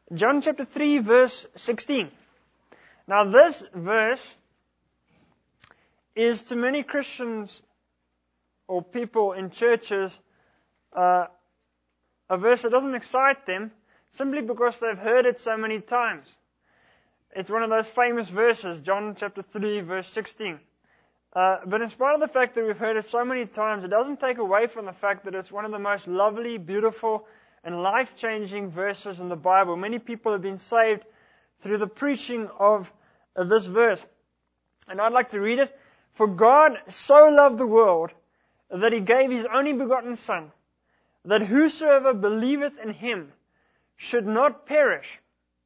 John chapter 3, verse 16. Now this verse is to many Christians or people in churches a verse that doesn't excite them simply because they've heard it so many times. It's one of those famous verses, John chapter 3, verse 16. But in spite of the fact that we've heard it so many times, it doesn't take away from the fact that it's one of the most lovely, beautiful, and life-changing verses in the Bible. Many people have been saved through the preaching of this verse. And I'd like to read it. For God so loved the world that He gave His only begotten Son, that whosoever believeth in Him should not perish,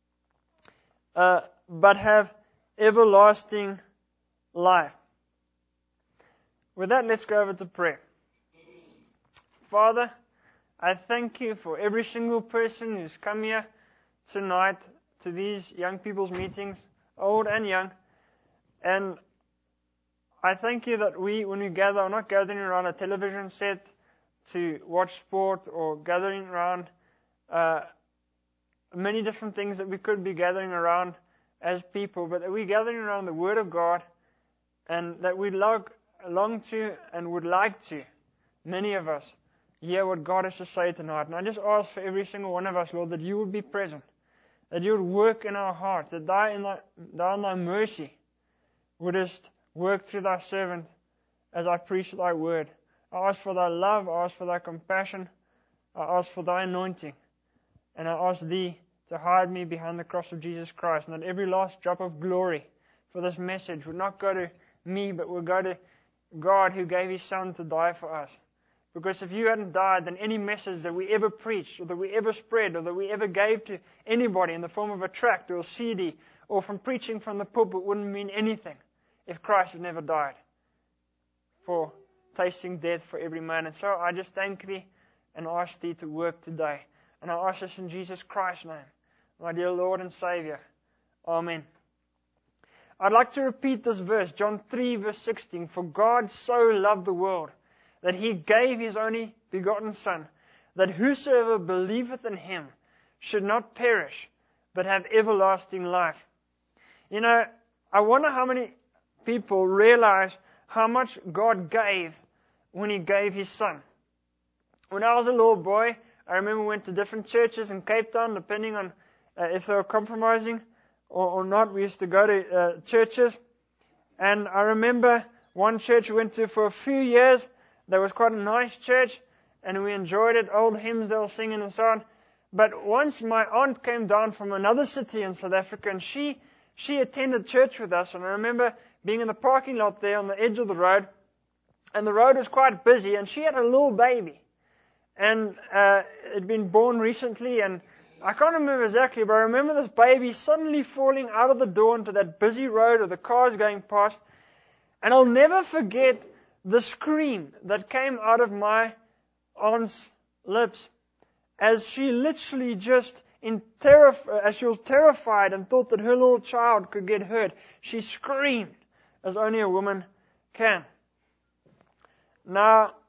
but have everlasting life. With that, let's go over to prayer. Father, I thank You for every single person who's come here tonight to these young people's meetings, old and young. And I thank You that when we gather, are not gathering around a television set to watch sport or gathering around many different things that we could be gathering around as people, but that we're gathering around the Word of God, and that we long to and would like to, many of us, hear what God has to say tonight. And I just ask for every single one of us, Lord, that You would be present, that You would work in our hearts, that Thou in Thy mercy wouldest work through Thy servant as I preach Thy word. I ask for Thy love, I ask for Thy compassion, I ask for Thy anointing, and I ask Thee to hide me behind the cross of Jesus Christ, and that every last drop of glory for this message would not go to me, but would go to God who gave His Son to die for us. Because if You hadn't died, then any message that we ever preached, or that we ever spread, or that we ever gave to anybody in the form of a tract or a CD, or from preaching from the pulpit wouldn't mean anything if Christ had never died for tasting death for every man. And so I just thank Thee and ask Thee to work today. And I ask this in Jesus Christ's name, my dear Lord and Savior. Amen. I'd like to repeat this verse, John 3, verse 16. For God so loved the world that He gave His only begotten Son, that whosoever believeth in Him should not perish, but have everlasting life. You know, I wonder how many people realize how much God gave when He gave His Son. When I was a little boy, I remember we went to different churches in Cape Town, depending on if they were compromising or not. We used to go to churches. And I remember one church we went to for a few years. That was quite a nice church, and we enjoyed it. Old hymns they were singing and so on. But once my aunt came down from another city in South Africa, and she attended church with us. And I remember being in the parking lot there on the edge of the road, and the road was quite busy, and she had a little baby. And it had been born recently, and I can't remember exactly, but I remember this baby suddenly falling out of the door into that busy road with the cars going past. And I'll never forget the scream that came out of my aunt's lips as she literally just as she was terrified and thought that her little child could get hurt. She screamed as only a woman can. Now,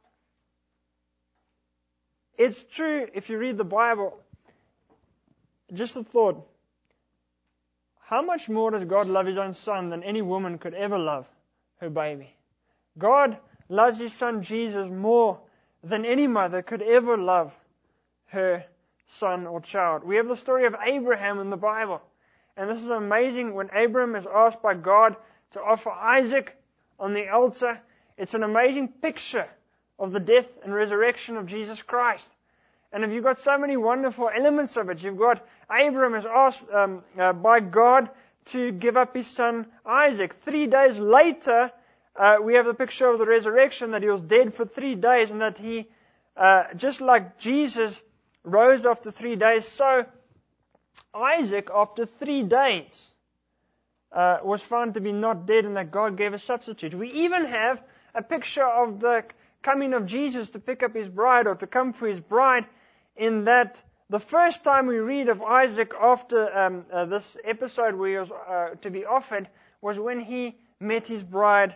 it's true if you read the Bible. Just a thought. How much more does God love His own Son than any woman could ever love her baby? God loves His Son Jesus more than any mother could ever love her son or child. We have the story of Abraham in the Bible. And this is amazing. When Abraham is asked by God to offer Isaac on the altar, it's an amazing picture of the death and resurrection of Jesus Christ. And if you've got so many wonderful elements of it, you've got Abraham is asked by God to give up his son Isaac. 3 days later, we have the picture of the resurrection, that he was dead for 3 days, and that he, just like Jesus rose after 3 days, so Isaac, after 3 days, was found to be not dead, and that God gave a substitute. We even have a picture of the coming of Jesus to pick up His bride, or to come for His bride, in that the first time we read of Isaac after this episode where he was to be offered was when he met his bride,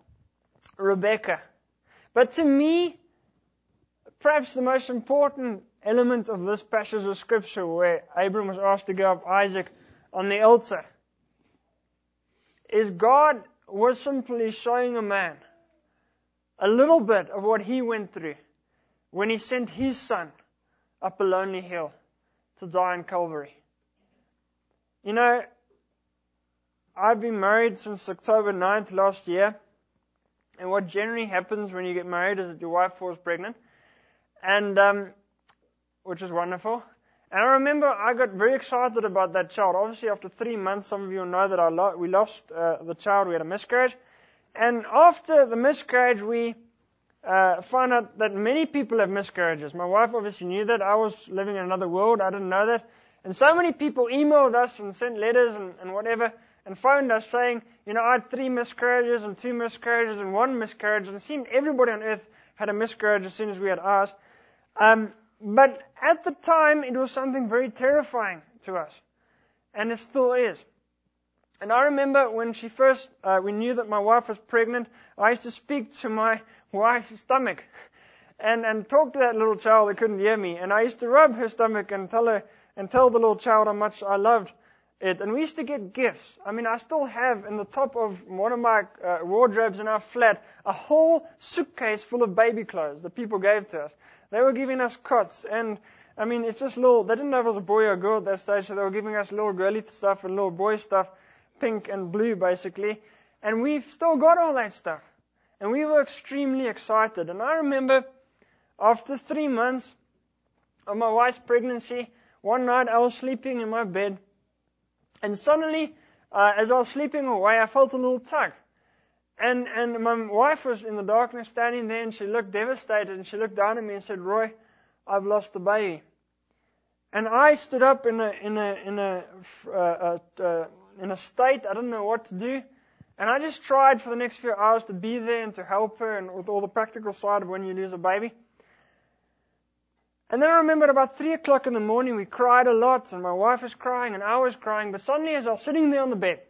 Rebecca. But to me, perhaps the most important element of this passage of Scripture where Abram was asked to give up Isaac on the altar is God was simply showing a man a little bit of what he went through when he sent his son up a lonely hill to die on Calvary. You know, I've been married since October 9th last year, and what generally happens when you get married is that your wife falls pregnant, and which is wonderful. And I remember I got very excited about that child. Obviously, after 3 months, some of you know that we lost the child. We had a miscarriage. And after the miscarriage, we found out that many people have miscarriages. My wife obviously knew that. I was living in another world. I didn't know that. And so many people emailed us and sent letters and whatever and phoned us saying, you know, I had 3 miscarriages and 2 miscarriages and 1 miscarriage. And it seemed everybody on earth had a miscarriage as soon as we had ours. But at the time, it was something very terrifying to us. And it still is. And I remember when she first, we knew that my wife was pregnant, I used to speak to my wife's stomach and talk to that little child that couldn't hear me. And I used to rub her stomach and tell the little child how much I loved it. And we used to get gifts. I mean, I still have in the top of one of my wardrobes in our flat a whole suitcase full of baby clothes that people gave to us. They were giving us cots, and I mean, it's just little, they didn't know if it was a boy or a girl at that stage, so they were giving us little girly stuff and little boy stuff, pink and blue basically, and we've still got all that stuff. And we were extremely excited. And I remember after 3 months of my wife's pregnancy, one night I was sleeping in my bed, and suddenly, as I was sleeping away, I felt a little tug. And my wife was in the darkness standing there, and she looked devastated, and she looked down at me and said, "Roy, I've lost the baby." And I stood up in a state, I didn't know what to do. And I just tried for the next few hours to be there and to help her, and with all the practical side of when you lose a baby. And then I remember at about 3 o'clock in the morning, we cried a lot, and my wife was crying, and I was crying. But suddenly, as I was sitting there on the bed,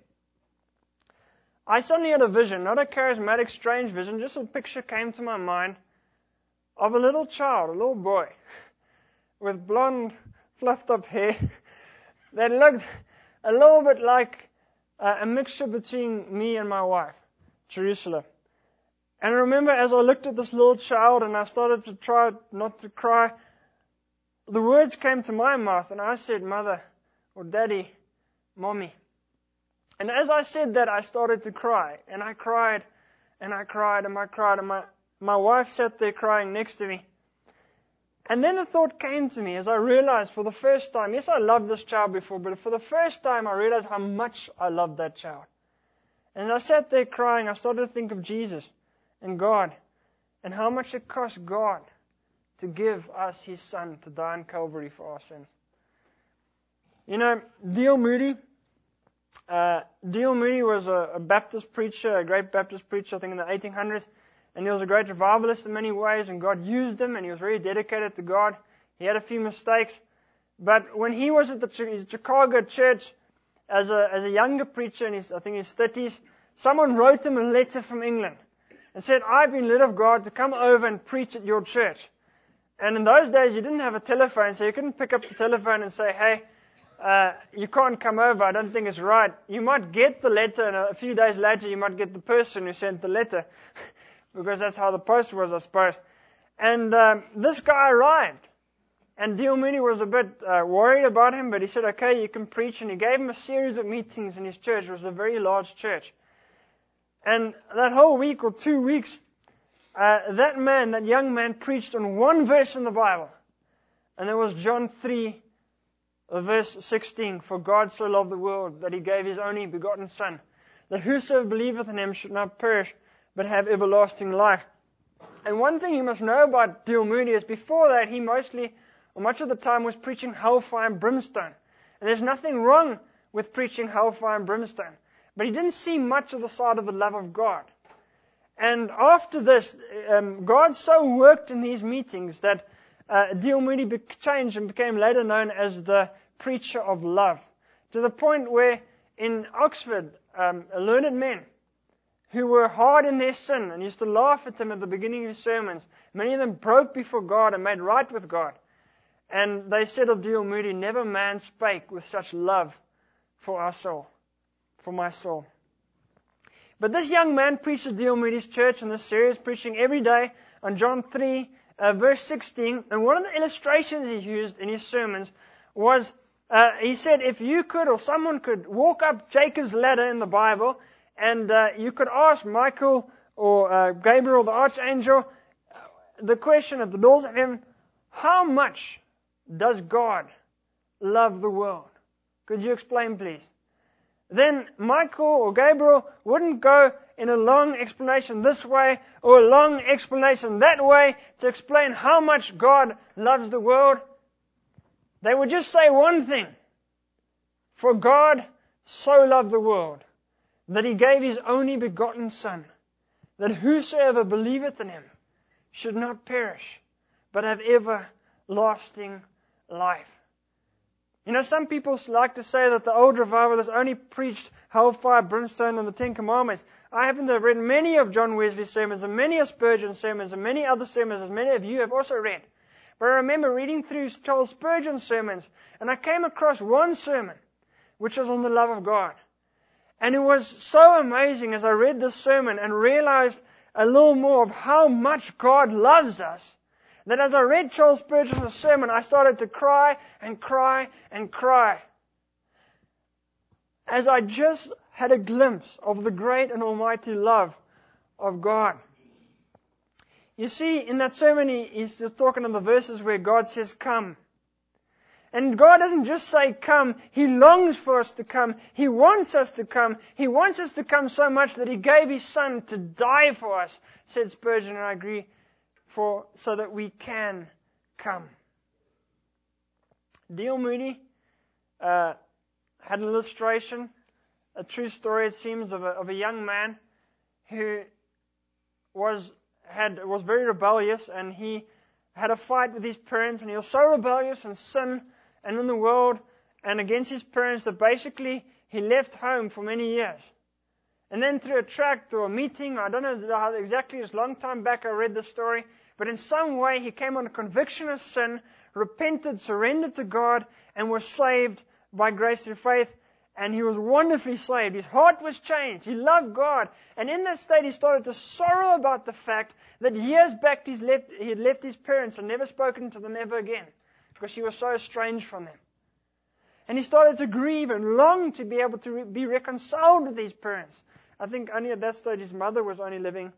I suddenly had a vision, not a charismatic, strange vision, just a picture came to my mind of a little child, a little boy, with blonde, fluffed up hair that looked a little bit like a mixture between me and my wife, Jerusalem. And I remember as I looked at this little child and I started to try not to cry, the words came to my mouth and I said, "Mother," or "Daddy," "Mommy." And as I said that, I started to cry. And I cried, and I cried, and I cried, and my wife sat there crying next to me. And then a thought came to me as I realized for the first time, yes, I loved this child before, but for the first time I realized how much I loved that child. And I sat there crying, I started to think of Jesus and God, and how much it cost God to give us His Son to die on Calvary for our sins. You know, D.L. Moody was a Baptist preacher, a great Baptist preacher, I think in the 1800s. And he was a great revivalist in many ways, and God used him, and he was very dedicated to God. He had a few mistakes. But when he was at his Chicago church as a younger preacher in his 30s, someone wrote him a letter from England and said, "I've been led of God to come over and preach at your church." And in those days, you didn't have a telephone, so you couldn't pick up the telephone and say, "Hey, you can't come over, I don't think it's right." You might get the letter, and a few days later, you might get the person who sent the letter. Because that's how the post was, I suppose. And this guy arrived. And D.L. Moody was a bit worried about him, but he said, "Okay, you can preach." And he gave him a series of meetings in his church. It was a very large church. And that whole week or 2 weeks, that young man preached on one verse in the Bible. And it was John 3, verse 16. "For God so loved the world that He gave His only begotten Son, that whosoever believeth in Him should not perish, but have everlasting life." And one thing you must know about D.L. Moody is before that he much of the time was preaching hellfire and brimstone. And there's nothing wrong with preaching hellfire and brimstone. But he didn't see much of the side of the love of God. And after this, God so worked in these meetings that D.L. Moody changed and became later known as the preacher of love. To the point where in Oxford, learned men who were hard in their sin and used to laugh at him at the beginning of his sermons, many of them broke before God and made right with God. And they said of D.L. Moody, never man spake with such love for our soul, for my soul. But this young man preached at D.L. Moody's church in this series, preaching every day on John 3, verse 16. And one of the illustrations he used in his sermons was, he said, if you could or someone could walk up Jacob's ladder in the Bible, and you could ask Michael or Gabriel, the archangel, the question at the doors of heaven, how much does God love the world? Could you explain, please? Then Michael or Gabriel wouldn't go in a long explanation this way or a long explanation that way to explain how much God loves the world. They would just say one thing. For God so loved the world that He gave His only begotten Son, that whosoever believeth in Him should not perish, but have everlasting life. You know, some people like to say that the old revivalists only preached hellfire, brimstone, and the Ten Commandments. I happen to have read many of John Wesley's sermons, and many of Spurgeon's sermons, and many other sermons, as many of you have also read. But I remember reading through Charles Spurgeon's sermons, and I came across one sermon, which was on the love of God. And it was so amazing as I read this sermon and realized a little more of how much God loves us, that as I read Charles Spurgeon's sermon, I started to cry and cry and cry, as I just had a glimpse of the great and almighty love of God. You see, in that sermon, he's just talking on the verses where God says, come. And God doesn't just say come, He longs for us to come. He wants us to come. He wants us to come so much that He gave His Son to die for us, said Spurgeon, and I agree, so that we can come. D.L. Moody had an illustration, a true story it seems, of a young man who was very rebellious, and he had a fight with his parents, and he was so rebellious and sin and in the world and against his parents that basically he left home for many years. And then through a tract or a meeting, I don't know how exactly, it was a long time back I read the story, but in some way he came on a conviction of sin, repented, surrendered to God, and was saved by grace through faith. And he was wonderfully saved. His heart was changed. He loved God. And in that state he started to sorrow about the fact that years back he had left his parents and never spoken to them ever again, because he was so estranged from them. And he started to grieve and long to be able to be reconciled with his parents. I think only at that stage his mother was only living.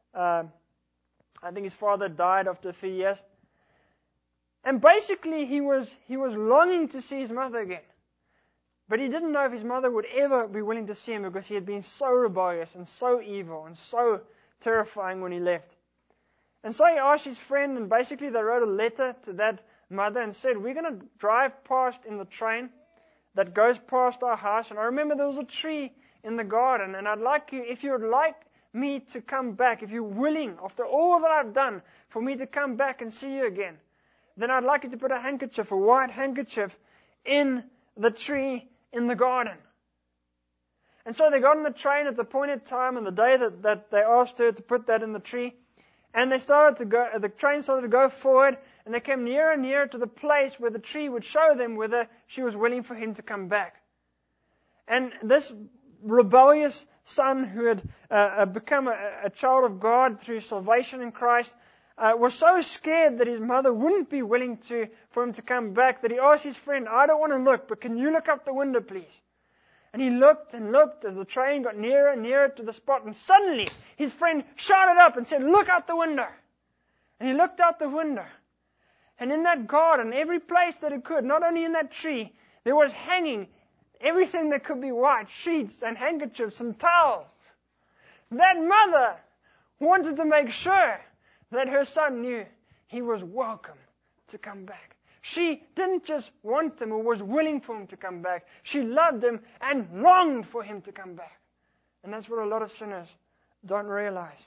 I think his father died after a few years. And basically he was longing to see his mother again. But he didn't know if his mother would ever be willing to see him, because he had been so rebellious and so evil and so terrifying when he left. And so he asked his friend, and basically they wrote a letter to that mother and said, we're going to drive past in the train that goes past our house. And I remember there was a tree in the garden, and I'd like you, if you would like me to come back, if you're willing, after all that I've done, for me to come back and see you again, then I'd like you to put a handkerchief, a white handkerchief, in the tree in the garden. And so they got on the train at the appointed time and the day that they asked her to put that in the tree. And the train started to go forward, and they came nearer and nearer to the place where the tree would show them whether she was willing for him to come back. And this rebellious son who had become a child of God through salvation in Christ was so scared that his mother wouldn't be willing for him to come back that he asked his friend, I don't want to look, but can you look out the window, please? And he looked and looked as the train got nearer and nearer to the spot, and suddenly his friend shouted up and said, look out the window. And he looked out the window. And in that garden, every place that it could, not only in that tree, there was hanging everything that could be white, sheets and handkerchiefs and towels. That mother wanted to make sure that her son knew he was welcome to come back. She didn't just want him or was willing for him to come back. She loved him and longed for him to come back. And that's what a lot of sinners don't realize.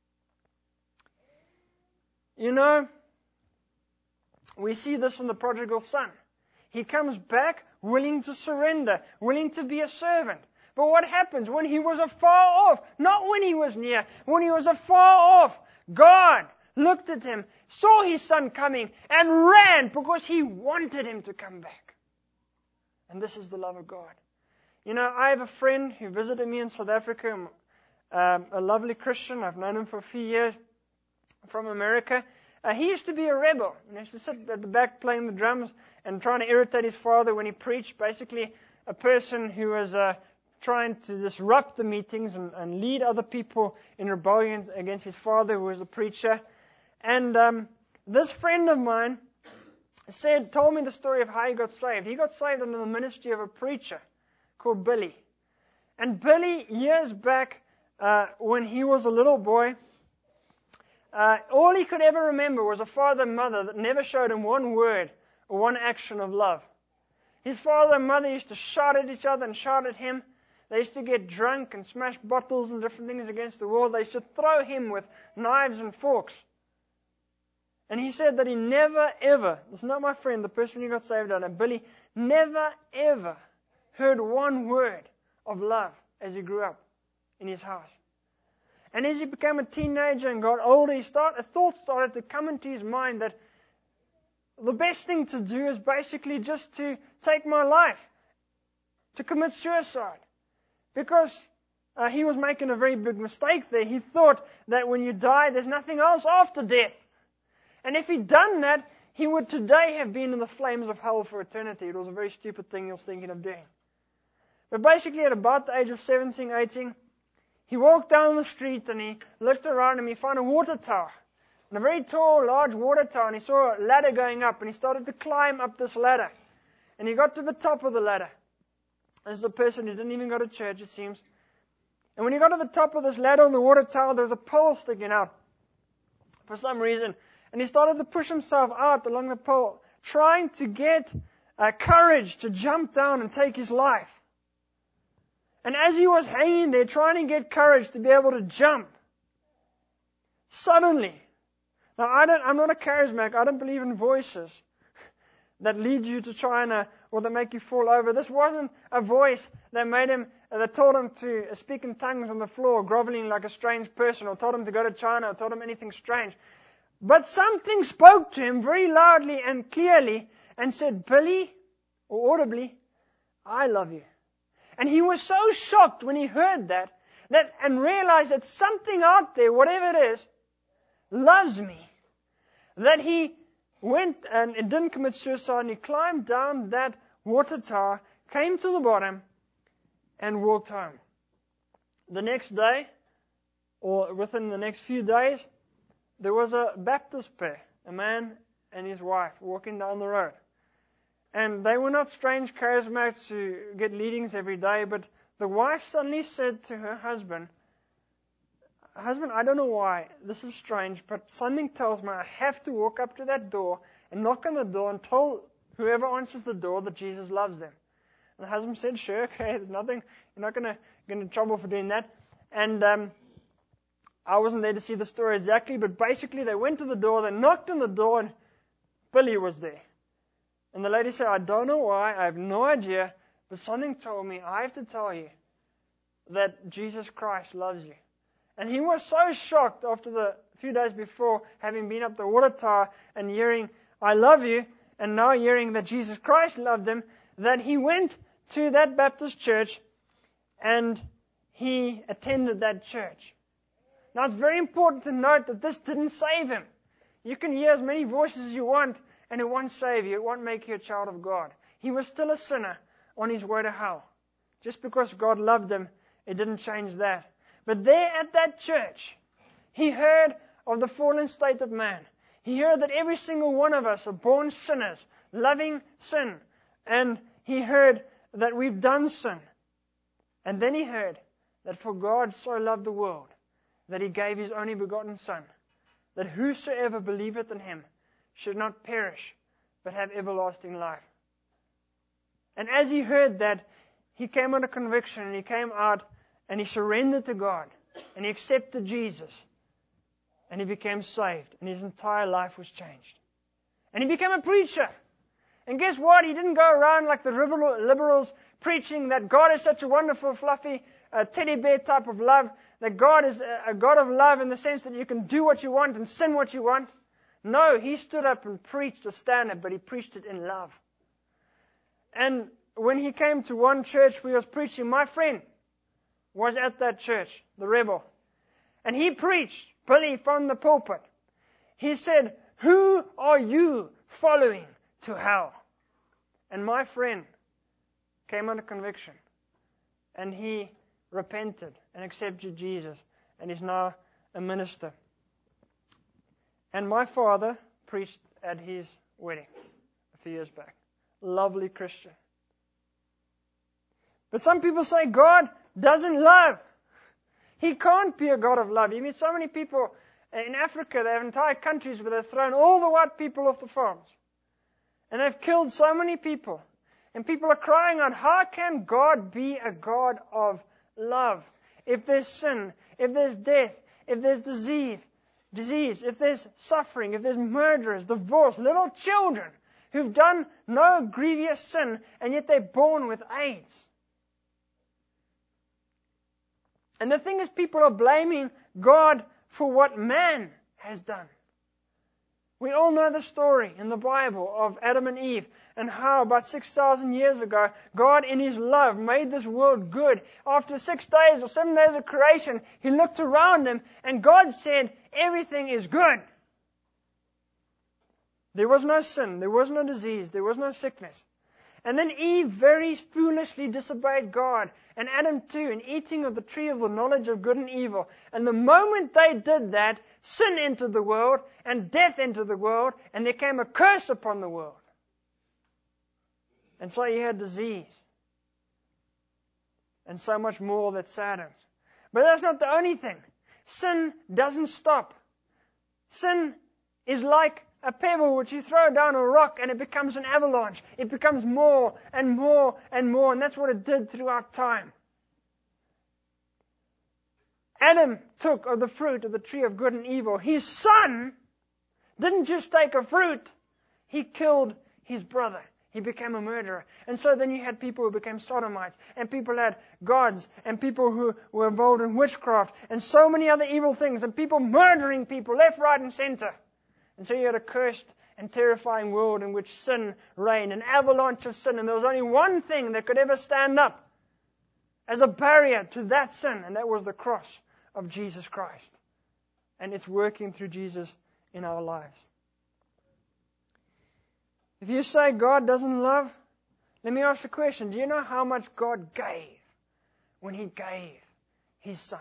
You know, we see this from the prodigal son. He comes back willing to surrender, willing to be a servant. But what happens when he was afar off? Not when he was near. When he was afar off, God looked at him, saw his son coming and ran because he wanted him to come back. And this is the love of God. You know, I have a friend who visited me in South Africa, a lovely Christian. I've known him for a few years, from America. He used to be a rebel. He used to sit at the back playing the drums and trying to irritate his father when he preached. Basically, a person who was trying to disrupt the meetings and lead other people in rebellion against his father, who was a preacher. And this friend of mine told me the story of how he got saved. He got saved under the ministry of a preacher called Billy. And Billy, years back, when he was a little boy, all he could ever remember was a father and mother that never showed him one word or one action of love. His father and mother used to shout at each other and shout at him. They used to get drunk and smash bottles and different things against the wall. They used to throw him with knives and forks. And he said that he never ever, this is not my friend, the person who got saved out of Billy, never ever heard one word of love as he grew up in his house. And as he became a teenager and got older, a thought started to come into his mind that the best thing to do is basically just to take my life, to commit suicide. Because he was making a very big mistake there. He thought that when you die, there's nothing else after death. And if he'd done that, he would today have been in the flames of hell for eternity. It was a very stupid thing he was thinking of doing. But basically, at about the age of 17, 18, he walked down the street and he looked around and he found a water tower. And a very tall, large water tower. And he saw a ladder going up and he started to climb up this ladder. And he got to the top of the ladder. This is a person who didn't even go to church, it seems. And when he got to the top of this ladder on the water tower, there was a pole sticking out for some reason. And he started to push himself out along the pole, trying to get courage to jump down and take his life. And as he was hanging there, trying to get courage to be able to jump, suddenly, now I'm not a charismatic, I don't believe in voices that lead you to try or that make you fall over. This wasn't a voice that told him to speak in tongues on the floor, groveling like a strange person, or told him to go to China, or told him anything strange. But something spoke to him very loudly and clearly and said, Billy, or audibly, I love you. And he was so shocked when he heard that and realized that something out there, whatever it is, loves me, that he went and didn't commit suicide, and he climbed down that water tower, came to the bottom, and walked home. The next day, or within the next few days, there was a Baptist pair, a man and his wife, walking down the road. And they were not strange charismatics who get leadings every day, but the wife suddenly said to her husband, I don't know why, this is strange, but something tells me I have to walk up to that door and knock on the door and tell whoever answers the door that Jesus loves them. And the husband said, sure, okay, there's nothing, you're not going to get in trouble for doing that. And I wasn't there to see the story exactly, but basically they went to the door, they knocked on the door, and Billy was there. And the lady said, I don't know why, I have no idea, but something told me I have to tell you that Jesus Christ loves you. And he was so shocked after the few days before, having been up the water tower and hearing, I love you, and now hearing that Jesus Christ loved him, that he went to that Baptist church and he attended that church. Now it's very important to note that this didn't save him. You can hear as many voices as you want, and it won't save you. It won't make you a child of God. He was still a sinner on his way to hell. Just because God loved him, it didn't change that. But there at that church, he heard of the fallen state of man. He heard that every single one of us are born sinners, loving sin. And he heard that we've done sin. And then he heard that for God so loved the world, that he gave his only begotten Son, that whosoever believeth in him should not perish, but have everlasting life. And as he heard that, he came under conviction, and he came out, and he surrendered to God, and he accepted Jesus, and he became saved, and his entire life was changed. And he became a preacher. And guess what? He didn't go around like the liberals preaching that God is such a wonderful, fluffy, teddy bear type of love, that God is a God of love in the sense that you can do what you want and sin what you want. No, he stood up and preached a standard, but he preached it in love. And when he came to one church where he was preaching, my friend was at that church, the Rebel. And he preached, Billy, from the pulpit. He said, "Who are you following to hell?" And my friend came under conviction. And he repented and accepted Jesus. And is now a minister. And my father preached at his wedding a few years back. Lovely Christian. But some people say God doesn't love. He can't be a God of love. You meet so many people in Africa, they have entire countries where they've thrown all the white people off the farms. And they've killed so many people. And people are crying out, how can God be a God of love? If there's sin, if there's death, if there's disease, if there's suffering, if there's murderers, divorce, little children who've done no grievous sin, and yet they're born with AIDS. And the thing is, people are blaming God for what man has done. We all know the story in the Bible of Adam and Eve, and how about 6,000 years ago, God in His love made this world good. After 6 days or 7 days of creation, He looked around Him, and God said, everything is good. There was no sin, there was no disease, there was no sickness. And then Eve very foolishly disobeyed God, and Adam too, in eating of the tree of the knowledge of good and evil. And the moment they did that, sin entered the world, and death entered the world, and there came a curse upon the world. And so you had disease. And so much more that saddens. But that's not the only thing. Sin doesn't stop. Sin is like a pebble which you throw down a rock and it becomes an avalanche. It becomes more and more and more. And that's what it did throughout time. Adam took of the fruit of the tree of good and evil. His son didn't just take a fruit. He killed his brother. He became a murderer. And so then you had people who became sodomites. And people had gods. And people who were involved in witchcraft. And so many other evil things. And people murdering people left, right, and center. And so you had a cursed and terrifying world in which sin reigned, an avalanche of sin, and there was only one thing that could ever stand up as a barrier to that sin, and that was the cross of Jesus Christ. And it's working through Jesus in our lives. If you say God doesn't love, let me ask the question, do you know how much God gave when He gave His Son?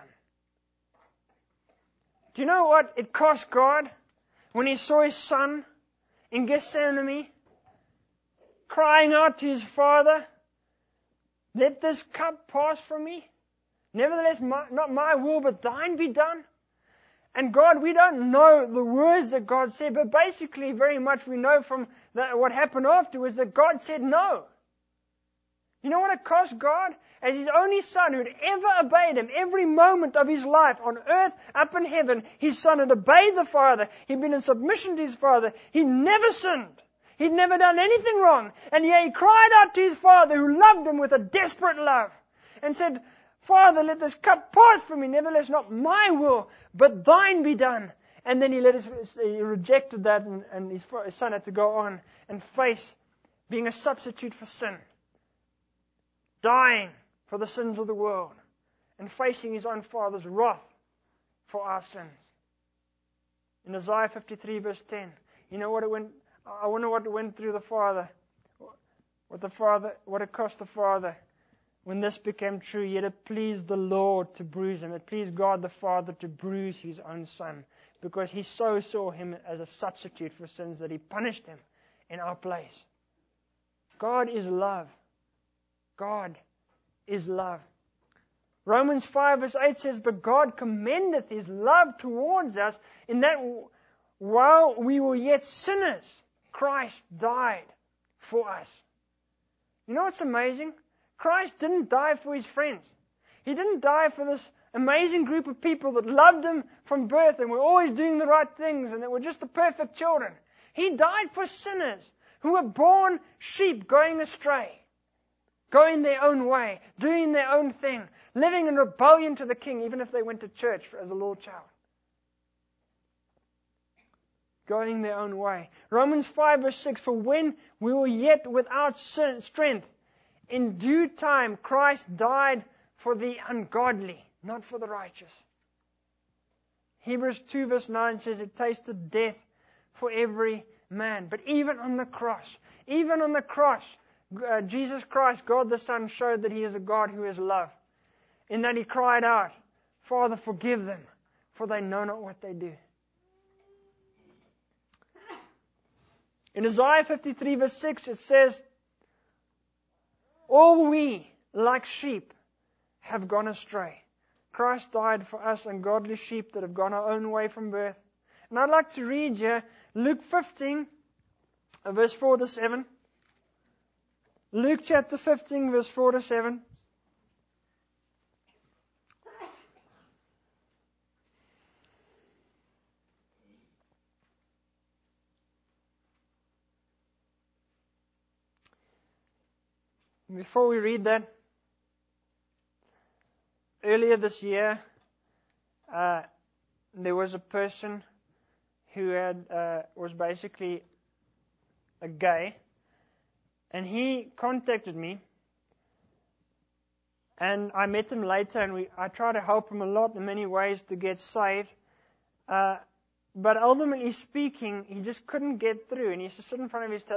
Do you know what it cost God when He saw His Son in Gethsemane, crying out to His Father, "Let this cup pass from me. Nevertheless, not my will, but thine be done." And God, we don't know the words that God said, but basically very much we know from what happened afterwards that God said no. You know what it cost God? As His only Son who had ever obeyed Him every moment of His life on earth, up in heaven, His Son had obeyed the Father. He'd been in submission to His Father. He never sinned. He'd never done anything wrong. And yet He cried out to His Father who loved Him with a desperate love and said, "Father, let this cup pass from me. Nevertheless, not my will, but thine be done." And then He rejected that, and His Son had to go on and face being a substitute for sin, dying for the sins of the world, and facing His own Father's wrath for our sins. In Isaiah 53 verse 10, you know what it went? I wonder what went through the Father, what it cost the Father when this became true. Yet it pleased the Lord to bruise Him. It pleased God the Father to bruise His own Son, because He so saw Him as a substitute for sins that He punished Him in our place. God is love. God is love. Romans 5 verse 8 says, "But God commendeth His love towards us in that while we were yet sinners, Christ died for us." You know what's amazing? Christ didn't die for His friends. He didn't die for this amazing group of people that loved Him from birth and were always doing the right things and that were just the perfect children. He died for sinners who were born sheep going astray, going their own way, doing their own thing, living in rebellion to the King, even if they went to church as a little child. going their own way. Romans 5 verse 6, for when we were yet without strength, in due time Christ died for the ungodly, not for the righteous. Hebrews 2 verse 9 says it tasted death for every man. But even on the cross, Jesus Christ, God the Son, showed that He is a God who is love. In that He cried out, Father, forgive them, for they know not what they do. In Isaiah 53 verse 6 it says, all we, like sheep, have gone astray. Christ died for us ungodly sheep that have gone our own way from birth. And I'd like to read here Luke 15, verse 4 to 7. Luke chapter 15, verse 4 to 7. Before we read that, earlier this year, there was a person who was basically a gay, and he contacted me, and I met him later, and I tried to help him a lot in many ways to get saved, but ultimately speaking, he just couldn't get through, and he used to sit in front of his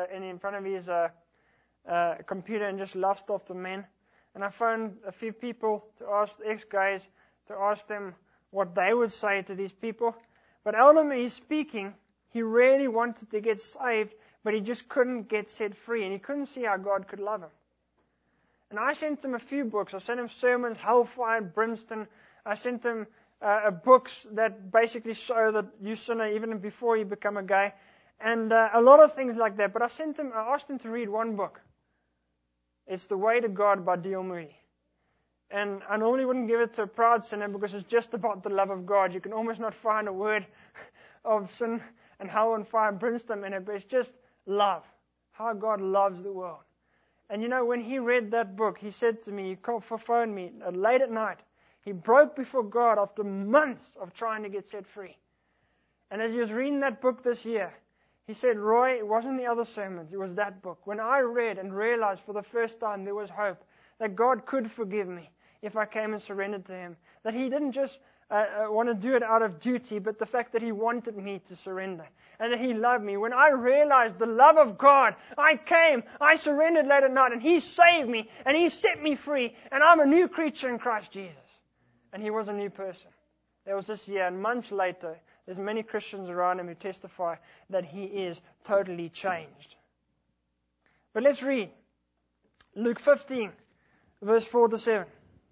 computer and just lust after men. And I phoned a few people to ask ex-guys to ask them what they would say to these people. But ultimately speaking, he really wanted to get saved, but he just couldn't get set free, and he couldn't see how God could love him. And I sent him a few books. I sent him sermons, Hellfire, Brimstone. I sent him books that basically show that you sinner even before you become a gay, and a lot of things like that. But I asked him to read one book. It's The Way to God by D.L. Moody. And I normally wouldn't give it to a proud sinner because it's just about the love of God. You can almost not find a word of sin and hell and fire and brimstone in it, but it's just love. How God loves the world. And you know, when he read that book, he said to me, he phoned me late at night. He broke before God after months of trying to get set free. And as he was reading that book this year, he said, Roy, it wasn't the other sermons, it was that book. When I read and realized for the first time there was hope, that God could forgive me if I came and surrendered to Him. That He didn't just want to do it out of duty, but the fact that He wanted me to surrender. And that He loved me. When I realized the love of God, I surrendered late at night, and He saved me, and He set me free, and I'm a new creature in Christ Jesus. And he was a new person. That was this year, and months later, there's many Christians around him who testify that he is totally changed. But let's read Luke 15, verse 4 to 7.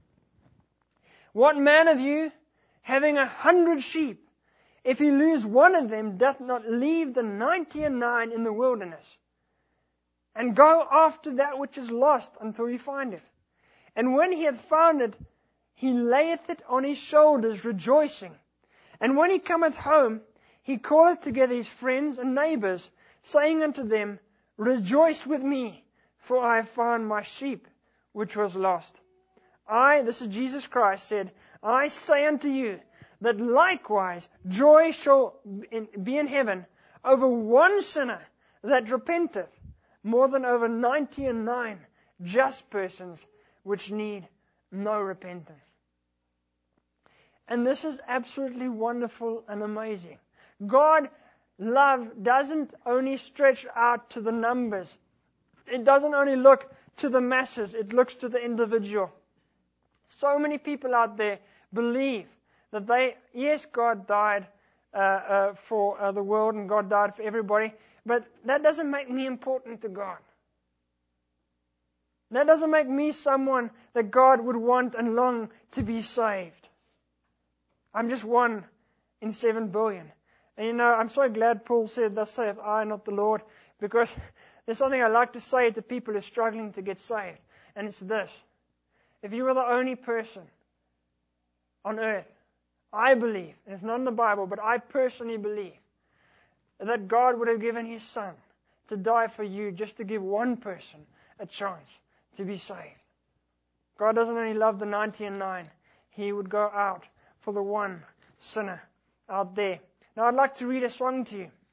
What man of you, having 100 sheep, if he lose one of them, doth not leave the 99 in the wilderness, and go after that which is lost until he find it? And when he hath found it, he layeth it on his shoulders, rejoicing. And when he cometh home, he calleth together his friends and neighbors, saying unto them, Rejoice with me, for I have found my sheep, which was lost. This is Jesus Christ, said, I say unto you, that likewise joy shall be in heaven over one sinner that repenteth, more than over 99 just persons which need no repentance. And this is absolutely wonderful and amazing. God's love doesn't only stretch out to the numbers. It doesn't only look to the masses. It looks to the individual. So many people out there believe that yes, God died for the world and God died for everybody, but that doesn't make me important to God. That doesn't make me someone that God would want and long to be saved. I'm just one in 7 billion. And you know, I'm so glad Paul said, Thus saith I, not the Lord, because there's something I like to say to people who are struggling to get saved. And it's this. If you were the only person on earth, I believe, and it's not in the Bible, but I personally believe, that God would have given His Son to die for you just to give one person a chance to be saved. God doesn't only love the 99. He would go out for the one sinner out there Now I'd like to read a song to you.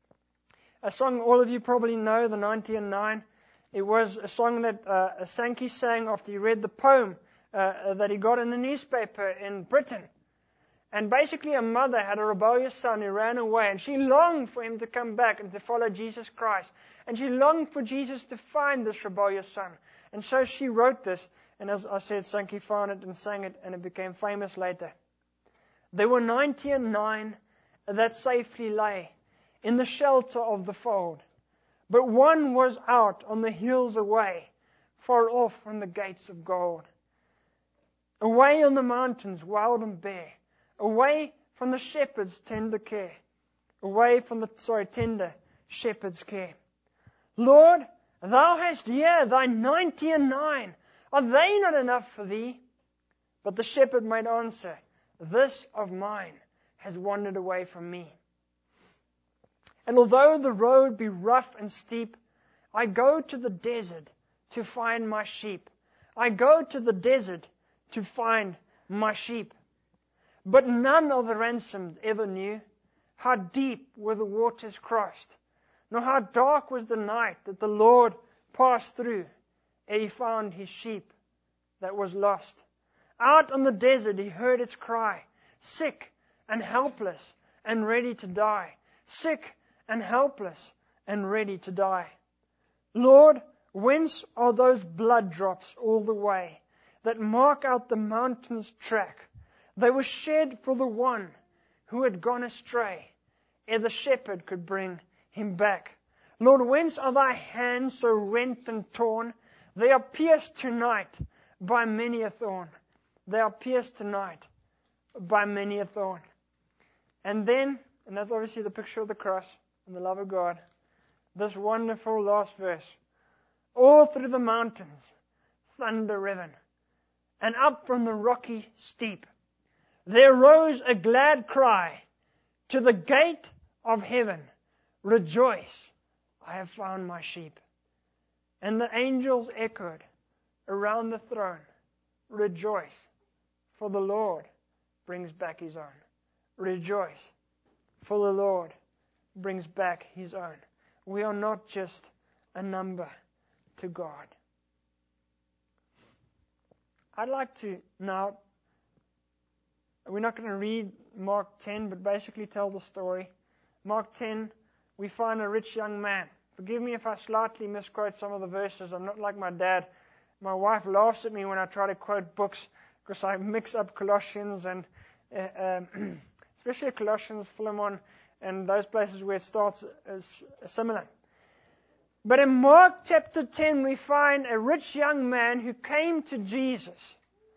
A song all of you probably know, the 90 and 9. It was a song that Sankey sang after he read the poem that he got in the newspaper in Britain. And basically a mother had a rebellious son who ran away, and she longed for him to come back and to follow Jesus Christ. And she longed for Jesus to find this rebellious son. And so she wrote this, and as I said, Sankey found it and sang it, and it became famous later. There were 90 and 9 that safely lay in the shelter of the fold, but one was out on the hills away, far off from the gates of gold. Away on the mountains wild and bare, away from the shepherd's tender care, away from the tender shepherd's care. Lord, thou hast here thy 90 and 9. Are they not enough for thee? But the shepherd made answer, this of mine has wandered away from me. And although the road be rough and steep, I go to the desert to find my sheep. I go to the desert to find my sheep. But none of the ransomed ever knew how deep were the waters crossed, nor how dark was the night that the Lord passed through ere he found his sheep that was lost. Out on the desert he heard its cry, sick and helpless and ready to die. Sick and helpless and ready to die. Lord, whence are those blood drops all the way that mark out the mountain's track? They were shed for the one who had gone astray, ere the shepherd could bring him back. Lord, whence are thy hands so rent and torn? They are pierced tonight by many a thorn. They are pierced tonight by many a thorn. And then, and that's obviously the picture of the cross and the love of God, this wonderful last verse. All through the mountains, thunder riven, and up from the rocky steep, there rose a glad cry to the gate of heaven, rejoice, I have found my sheep. And the angels echoed around the throne, rejoice, for the Lord brings back his own. Rejoice, for the Lord brings back his own. We are not just a number to God. I'd like to now, we're not going to read Mark 10, but basically tell the story. Mark 10, we find a rich young man. Forgive me if I slightly misquote some of the verses. I'm not like my dad. My wife laughs at me when I try to quote books because I mix up Colossians and especially Colossians, Philemon, and those places where it starts as similar. But in Mark chapter 10, we find a rich young man who came to Jesus.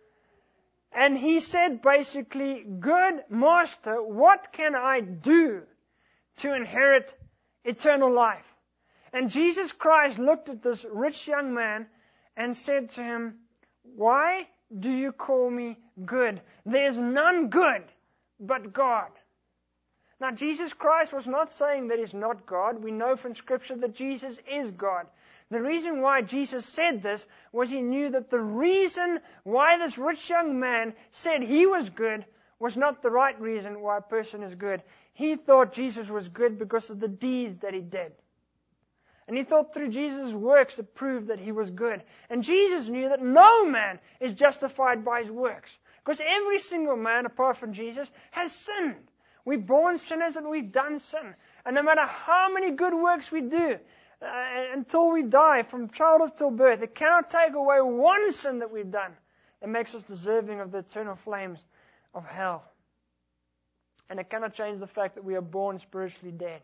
And he said basically, good master, what can I do to inherit eternal life? And Jesus Christ looked at this rich young man and said to him, why do you call me good? There's none good but God. Now, Jesus Christ was not saying that he's not God. We know from Scripture that Jesus is God. The reason why Jesus said this was he knew that the reason why this rich young man said he was good was not the right reason why a person is good. He thought Jesus was good because of the deeds that he did. And he thought through Jesus' works it proved that he was good. And Jesus knew that no man is justified by his works. Because every single man, apart from Jesus, has sinned. We're born sinners and we've done sin. And no matter how many good works we do, until we die, from childhood till birth, it cannot take away one sin that we've done that makes us deserving of the eternal flames of hell. And it cannot change the fact that we are born spiritually dead.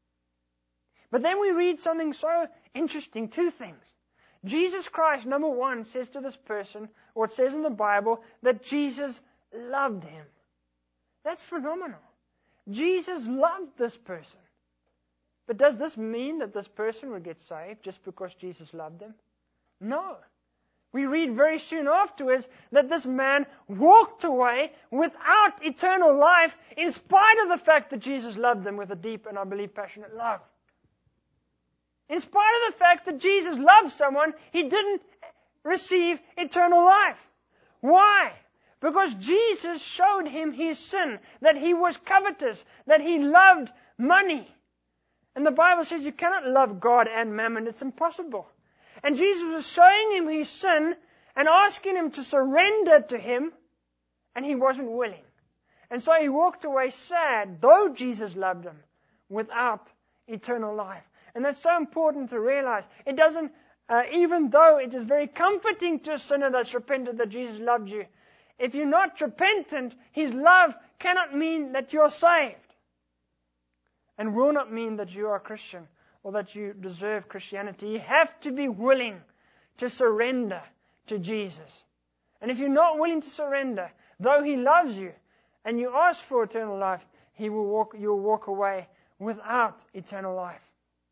But then we read something so interesting, two things. Jesus Christ, number one, says to this person, or it says in the Bible, that Jesus loved him. That's phenomenal. Jesus loved this person. But does this mean that this person would get saved just because Jesus loved him? No. We read very soon afterwards that this man walked away without eternal life in spite of the fact that Jesus loved him with a deep and, I believe, passionate love. In spite of the fact that Jesus loved someone, he didn't receive eternal life. Why? Because Jesus showed him his sin, that he was covetous, that he loved money. And the Bible says you cannot love God and mammon. It's impossible. And Jesus was showing him his sin and asking him to surrender to him, and he wasn't willing. And so he walked away sad, though Jesus loved him, without eternal life. And that's so important to realize. It doesn't, even though it is very comforting to a sinner that's repented that Jesus loved you, if you're not repentant, his love cannot mean that you're saved. And will not mean that you are a Christian or that you deserve Christianity. You have to be willing to surrender to Jesus. And if you're not willing to surrender, though he loves you, and you ask for eternal life, you'll walk away without eternal life.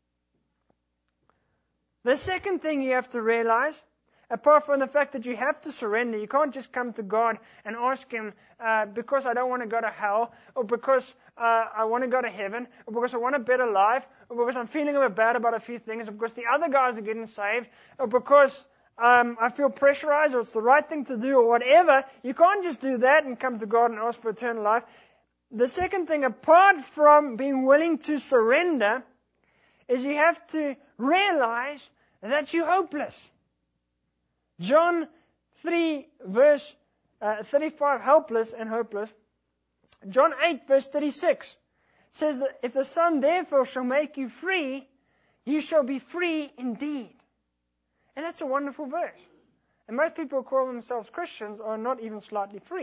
The second thing you have to realize, apart from the fact that you have to surrender, you can't just come to God and ask him, because I don't want to go to hell, or because I want to go to heaven, or because I want a better life, or because I'm feeling a bit bad about a few things, or because the other guys are getting saved, or because I feel pressurized, or it's the right thing to do, or whatever. You can't just do that and come to God and ask for eternal life. The second thing, apart from being willing to surrender, is you have to realize that you're hopeless. John 3, verse 35, helpless and hopeless. John 8, verse 36 says that if the Son therefore shall make you free, you shall be free indeed. And that's a wonderful verse. And most people who call themselves Christians are not even slightly free.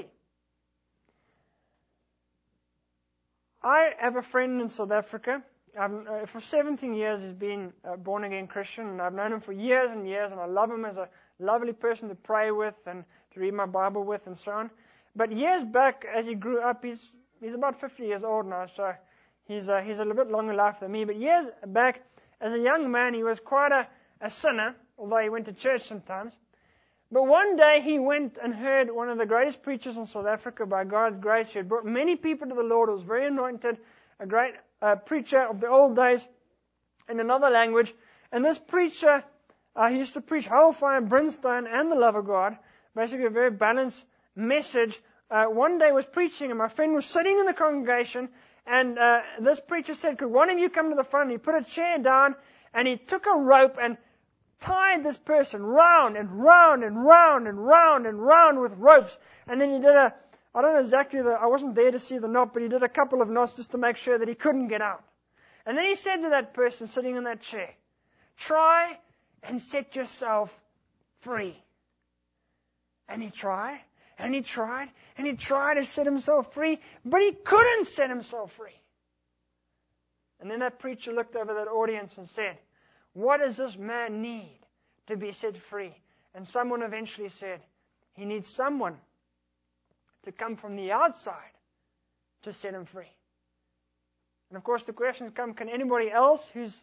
I have a friend in South Africa. For 17 years he's been a born-again Christian, and I've known him for years and years, and I love him as a lovely person to pray with and to read my Bible with and so on. But years back, as he grew up, he's about 50 years old now, so he's a little bit longer life than me. But years back, as a young man, he was quite a sinner, although he went to church sometimes. But one day he went and heard one of the greatest preachers in South Africa by God's grace, who had brought many people to the Lord, who was very anointed, a great preacher of the old days in another language. And this preacher, he used to preach hellfire and brimstone and the love of God, basically a very balanced message. One day was preaching, and my friend was sitting in the congregation, and this preacher said, could one of you come to the front? And he put a chair down, and he took a rope and tied this person round and round and round and round and round with ropes. And then he did I don't know exactly I wasn't there to see the knot, but he did a couple of knots just to make sure that he couldn't get out. And then he said to that person sitting in that chair, try and set yourself free. And he tried, and he tried, and he tried to set himself free, but he couldn't set himself free. And then that preacher looked over that audience and said, what does this man need to be set free? And someone eventually said, he needs someone to come from the outside to set him free. And of course the questions come, can anybody else who's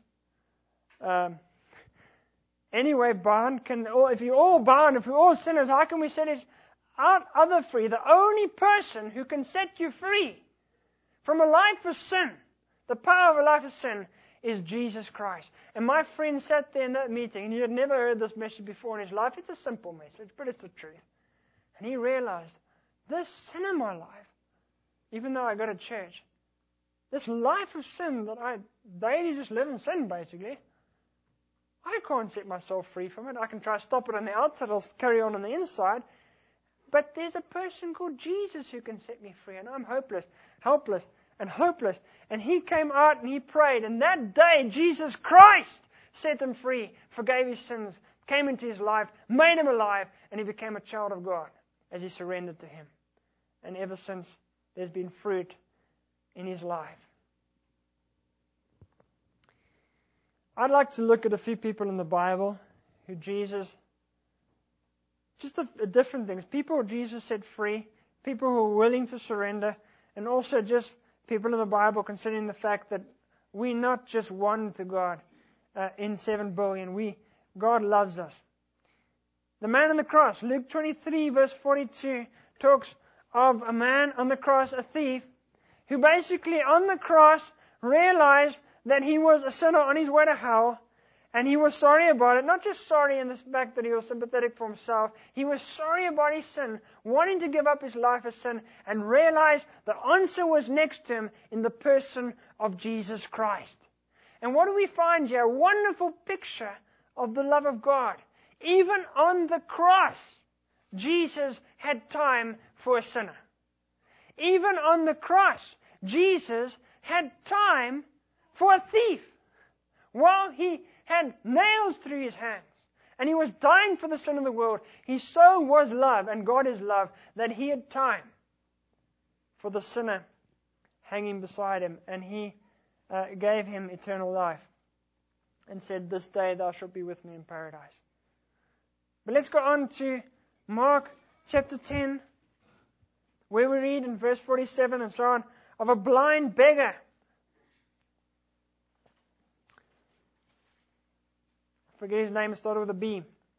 anyway bound, if you're all bound, if we're all sinners, how can we set each other free? The only person who can set you free from a life of sin, the power of a life of sin, is Jesus Christ. And my friend sat there in that meeting, and he had never heard this message before in his life. It's a simple message, but it's the truth. And he realized, this sin in my life, even though I go to church, this life of sin that I daily just live in sin, basically, I can't set myself free from it. I can try to stop it on the outside, I'll carry on the inside. But there's a person called Jesus who can set me free, and I'm hopeless, helpless, and hopeless. And he came out and he prayed, and that day Jesus Christ set him free, forgave his sins, came into his life, made him alive, and he became a child of God as he surrendered to him. And ever since, there's been fruit in his life. I'd like to look at a few people in the Bible who Jesus, just different things, people who Jesus set free, people who are willing to surrender, and also just people in the Bible considering the fact that we're not just one to God in 7 billion. God loves us. The man on the cross, Luke 23 verse 42, talks of a man on the cross, a thief, who basically on the cross realized that he was a sinner on his way to hell, And He was sorry about it, not just sorry in the fact that He was sympathetic for Himself. He was sorry about his sin, wanting to give up his life as sin, and realized the answer was next to him in the person of Jesus Christ. And what do we find here? A wonderful picture of the love of God. Even on the cross, Jesus had time for a sinner. Even on the cross, Jesus had time for a thief. While He had nails through His hands, and He was dying for the sin of the world, He so was love, and God is love, that He had time for the sinner hanging beside Him, and He gave him eternal life and said, "This day thou shalt be with me in paradise." But let's go on to Mark chapter 10, where we read in verse 47 and so on, of a blind beggar. I forget his name, it started with a B.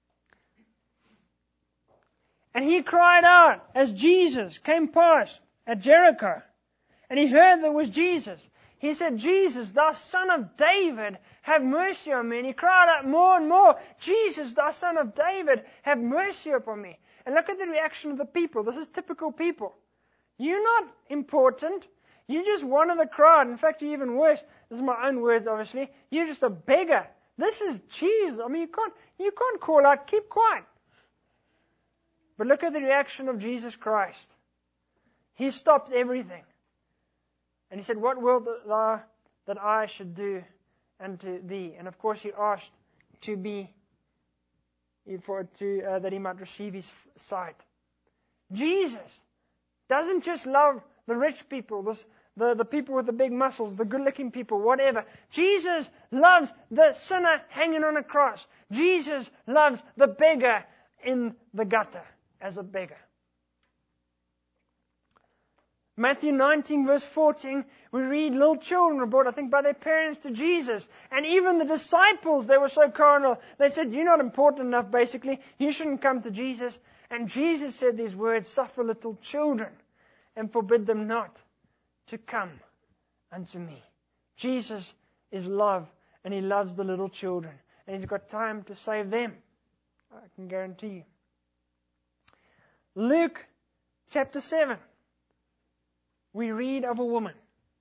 And he cried out as Jesus came past at Jericho. And he heard that it was Jesus. He said, "Jesus, thou son of David, have mercy on me." And he cried out more and more, "Jesus, thou son of David, have mercy upon me." And look at the reaction of the people. This is typical people. You're not important. You're just one of the crowd. In fact, you're even worse. This is my own words, obviously. You're just a beggar. This is Jesus. I mean, you can't call out, keep quiet. But look at the reaction of Jesus Christ. He stopped everything. And He said, "What wilt thou that I should do unto thee?" And of course He asked that He might receive his sight. Jesus doesn't just love the rich people, the people with the big muscles, the good-looking people, whatever. Jesus loves the sinner hanging on a cross. Jesus loves the beggar in the gutter as a beggar. Matthew 19 verse 14, we read little children were brought, I think, by their parents to Jesus. And even the disciples, they were so carnal. They said, "You're not important enough, basically. You shouldn't come to Jesus." And Jesus said these words, "Suffer little children and forbid them not to come unto me." Jesus is love, and He loves the little children. And He's got time to save them. I can guarantee you. Luke chapter 7. We read of a woman.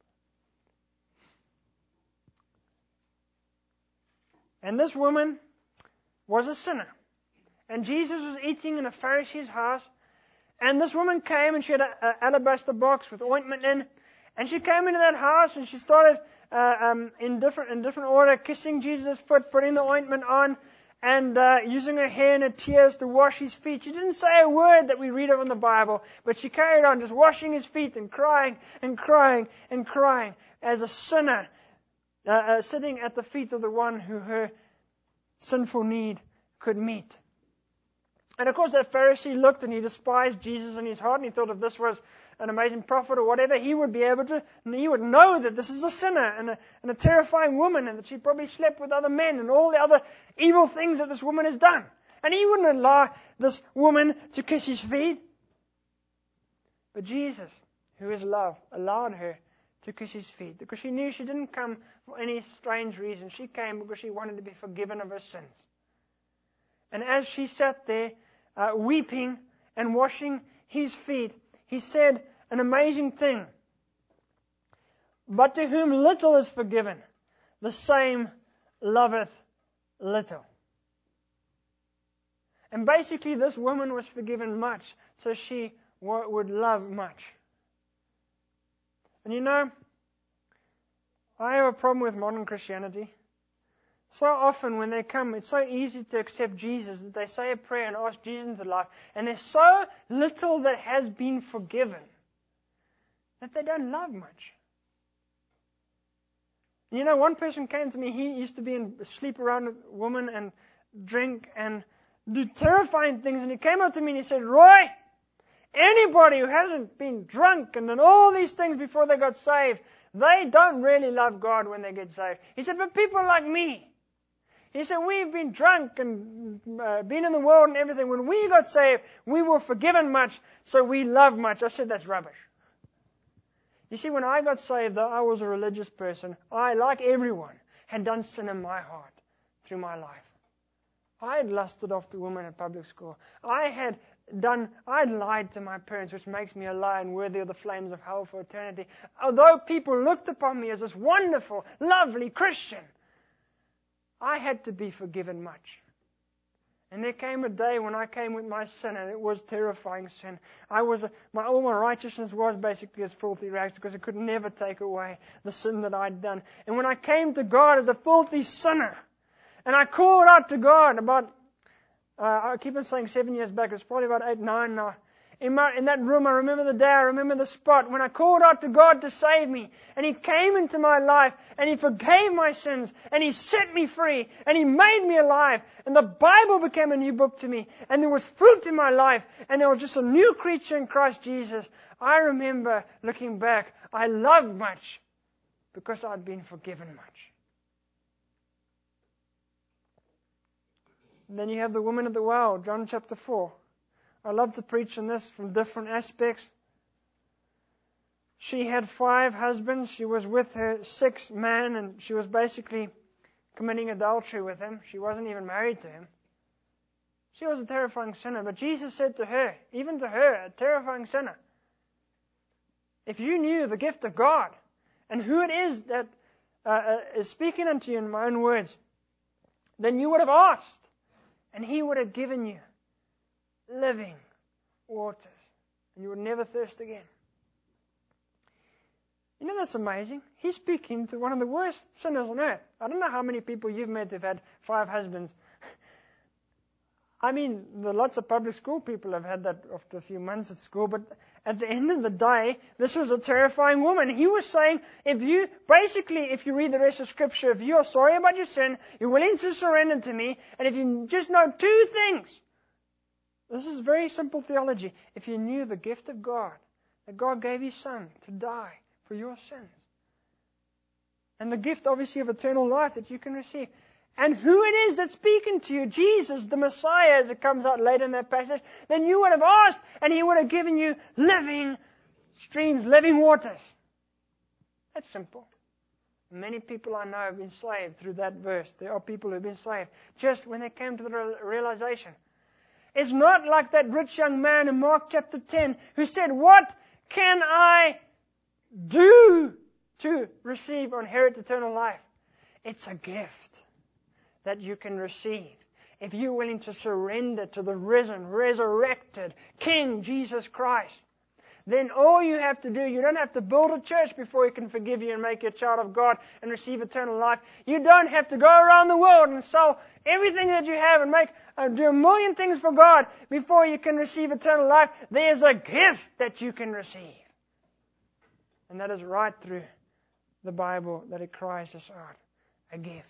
And this woman was a sinner. And Jesus was eating in a Pharisee's house. And this woman came and she had an alabaster box with ointment in. And she came into that house and she started in different order kissing Jesus' foot, putting the ointment on, and using her hair and her tears to wash His feet. She didn't say a word that we read of in the Bible, but she carried on just washing His feet and crying and crying and crying as a sinner sitting at the feet of the one who her sinful need could meet. And of course that Pharisee looked and he despised Jesus in his heart, and he thought if this was an amazing prophet or whatever, he would know that this is a sinner and a terrifying woman, and that she probably slept with other men and all the other evil things that this woman has done. And he wouldn't allow this woman to kiss his feet. But Jesus, who is love, allowed her to kiss his feet, because she knew she didn't come for any strange reason. She came because she wanted to be forgiven of her sins. And as she sat there weeping and washing his feet, he said an amazing thing. "But to whom little is forgiven, the same loveth little." And basically this woman was forgiven much, so she would love much. And you know, I have a problem with modern Christianity. So often when they come, it's so easy to accept Jesus that they say a prayer and ask Jesus into life, and there's so little that has been forgiven that they don't love much. And you know, one person came to me, he used to sleep around with women and drink and do terrifying things, and he came up to me and he said, "Roy, anybody who hasn't been drunk and done all these things before they got saved, they don't really love God when they get saved." He said, "But people like me," he said, "we've been drunk and been in the world and everything. When we got saved, we were forgiven much, so we love much." I said, "That's rubbish." You see, when I got saved, though I was a religious person, I, like everyone, had done sin in my heart through my life. I had lusted after women at public school. I had lied to my parents, which makes me a liar and worthy of the flames of hell for eternity. Although people looked upon me as this wonderful, lovely Christian, I had to be forgiven much. And there came a day when I came with my sin, and it was terrifying sin. All my righteousness was basically as filthy rags, because it could never take away the sin that I'd done. And when I came to God as a filthy sinner, and I called out to God about, I keep on saying 7 years back, it's probably about 8, 9 now. In that room, I remember the day, I remember the spot, when I called out to God to save me. And He came into my life, and He forgave my sins, and He set me free, and He made me alive. And the Bible became a new book to me, and there was fruit in my life, and there was just a new creature in Christ Jesus. I remember looking back, I loved much, because I'd been forgiven much. And then you have the woman at the well, John chapter 4. I love to preach on this from different aspects. She had 5 husbands. She was with her 6th man, and she was basically committing adultery with him. She wasn't even married to him. She was a terrifying sinner. But Jesus said to her, even to her, a terrifying sinner, if you knew the gift of God and who it is that is speaking unto you in my own words, then you would have asked, and He would have given you living waters, and you would never thirst again. You know, that's amazing. He's speaking to one of the worst sinners on earth. I don't know how many people you've met who've had 5 husbands. I mean, lots of public school people have had that after a few months at school, but at the end of the day, this was a terrifying woman. He was saying, if you read the rest of Scripture, if you are sorry about your sin, you're willing to surrender to me, and if you just know 2 things, this is very simple theology. If you knew the gift of God, that God gave His Son to die for your sins, and the gift, obviously, of eternal life that you can receive, and who it is that's speaking to you, Jesus, the Messiah, as it comes out later in that passage, then you would have asked, and He would have given you living streams, living waters. That's simple. Many people I know have been saved through that verse. There are people who have been saved just when they came to the realization. It's not like that rich young man in Mark chapter 10 who said, what can I do to receive or inherit eternal life? It's a gift that you can receive if you're willing to surrender to the risen, resurrected King Jesus Christ. Then all you have to do, you don't have to build a church before He can forgive you and make you a child of God and receive eternal life. You don't have to go around the world and sell everything that you have and do a million things for God before you can receive eternal life. There's a gift that you can receive. And that is right through the Bible that it cries us out. A gift.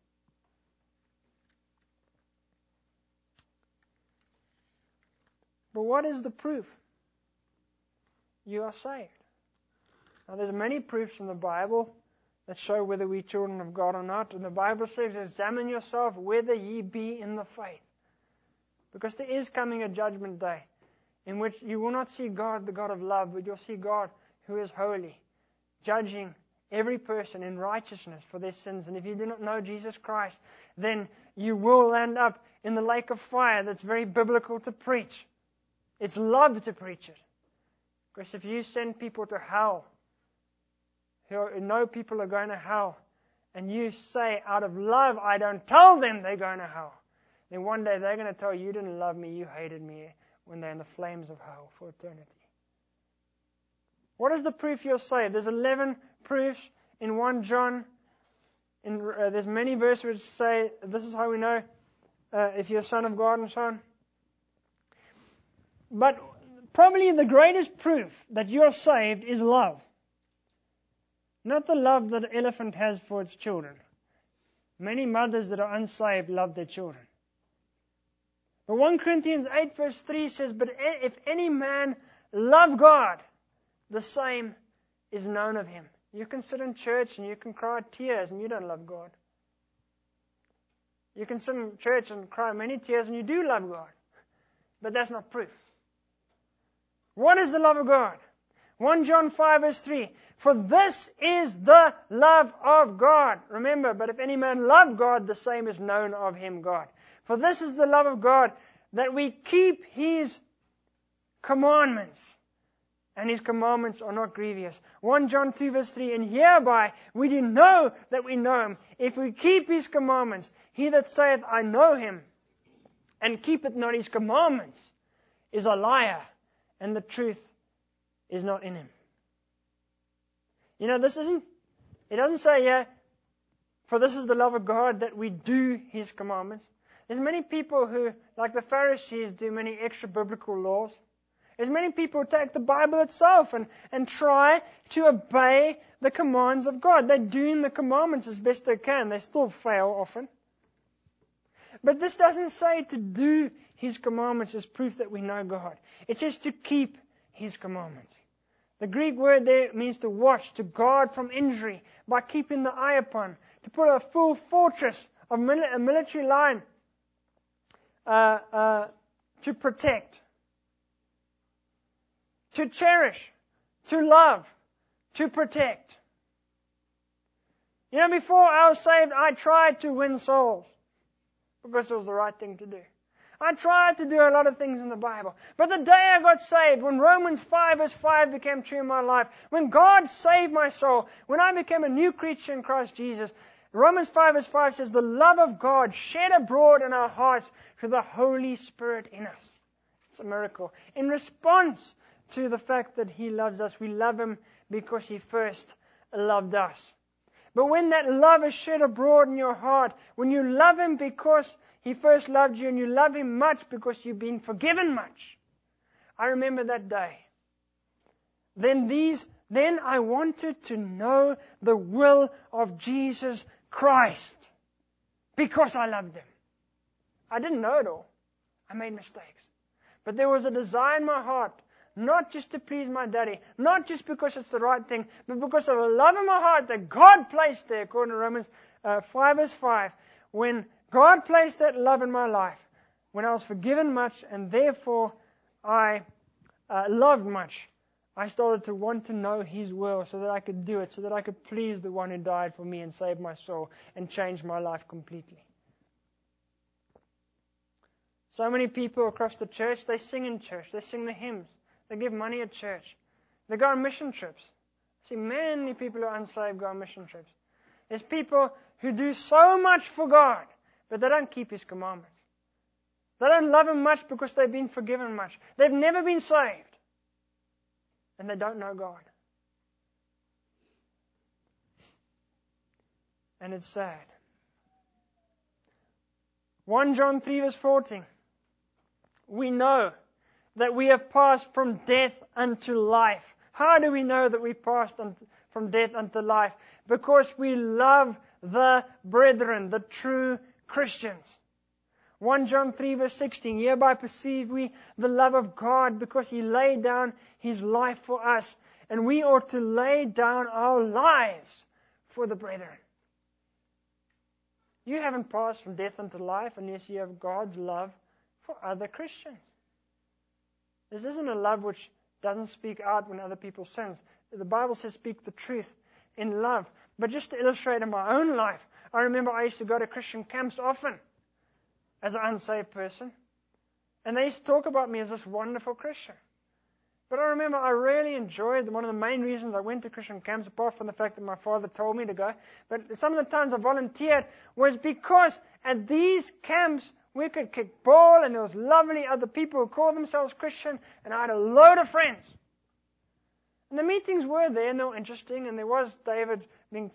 But what is the proof you are saved? Now, there's many proofs in the Bible that show whether we're children of God or not. And the Bible says, examine yourself whether ye be in the faith. Because there is coming a judgment day in which you will not see God, the God of love, but you'll see God who is holy, judging every person in righteousness for their sins. And if you do not know Jesus Christ, then you will end up in the lake of fire. That's very biblical to preach. It's love to preach it. Because if you send people to hell, who know people are going to hell, and you say out of love, I don't tell them they're going to hell, then one day they're going to tell you didn't love me, you hated me, when they're in the flames of hell for eternity. What is the proof you're saved? There's 11 proofs in 1 John. There's many verses which say this is how we know if you're a son of God and so on. But probably the greatest proof that you're saved is love. Not the love that an elephant has for its children. Many mothers that are unsaved love their children. But 1 Corinthians 8 verse 3 says, but if any man love God, the same is known of him. You can sit in church and you can cry tears and you don't love God. You can sit in church and cry many tears and you do love God. But that's not proof. What is the love of God? 1 John 5 verse 3. For this is the love of God. Remember, but if any man love God, the same is known of him, God. For this is the love of God, that we keep His commandments. And His commandments are not grievous. 1 John 2 verse 3. And hereby we do know that we know Him, if we keep His commandments. He that saith, I know Him, and keepeth not His commandments, is a liar, and the truth is not in him. You know, it doesn't say here, for this is the love of God, that we do His commandments. There's many people who, like the Pharisees, do many extra biblical laws. There's many people who take the Bible itself and try to obey the commands of God. They're doing the commandments as best they can. They still fail often. But this doesn't say to do His commandments as proof that we know God. It says to keep His commandments. The Greek word there means to watch, to guard from injury by keeping the eye upon, to put a full fortress of a military line to protect, to cherish, to love, to protect. You know, before I was saved, I tried to win souls because it was the right thing to do. I tried to do a lot of things in the Bible. But the day I got saved, when Romans 5 verse 5 became true in my life, when God saved my soul, when I became a new creature in Christ Jesus, Romans 5 verse 5 says, the love of God shed abroad in our hearts through the Holy Spirit in us. It's a miracle. In response to the fact that He loves us, we love Him because He first loved us. But when that love is shed abroad in your heart, when you love Him because He first loved you, and you love Him much because you've been forgiven much. I remember that day. Then I wanted to know the will of Jesus Christ because I loved Him. I didn't know it all. I made mistakes. But there was a desire in my heart, not just to please my daddy, not just because it's the right thing, but because of a love in my heart that God placed there, according to Romans 5 verse 5, when God placed that love in my life, when I was forgiven much and therefore I loved much, I started to want to know His will so that I could do it, so that I could please the one who died for me and saved my soul and changed my life completely. So many people across the church, they sing in church, they sing the hymns, they give money at church, they go on mission trips. I see many people who are unsaved go on mission trips. There's people who do so much for God, but they don't keep His commandments. They don't love Him much because they've been forgiven much. They've never been saved. And they don't know God. And it's sad. 1 John 3 verse 14. We know that we have passed from death unto life. How do we know that we passed from death unto life? Because we love the brethren, the true Christians. 1 John 3 verse 16, hereby perceive we the love of God, because He laid down His life for us, and we ought to lay down our lives for the brethren. You haven't passed from death unto life unless you have God's love for other Christians. This isn't a love which doesn't speak out when other people sin. The Bible says speak the truth in love. But just to illustrate in my own life, I remember I used to go to Christian camps often as an unsaved person. And they used to talk about me as this wonderful Christian. But I remember I really enjoyed one of the main reasons I went to Christian camps, apart from the fact that my father told me to go. But some of the times I volunteered was because at these camps we could kick ball and there was lovely other people who called themselves Christian, and I had a load of friends. And the meetings were there and they were interesting, and there was David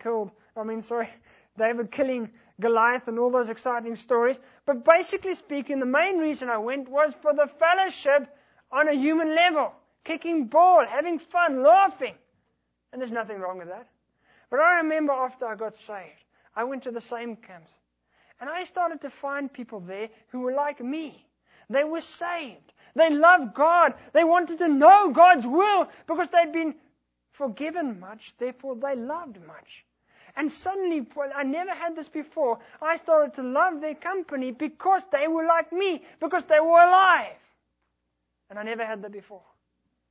killing Goliath and all those exciting stories. But basically speaking, the main reason I went was for the fellowship on a human level. Kicking ball, having fun, laughing. And there's nothing wrong with that. But I remember after I got saved, I went to the same camps. And I started to find people there who were like me. They were saved. They loved God. They wanted to know God's will because they'd been forgiven much, therefore they loved much. And suddenly, I never had this before, I started to love their company because they were like me, because they were alive. And I never had that before.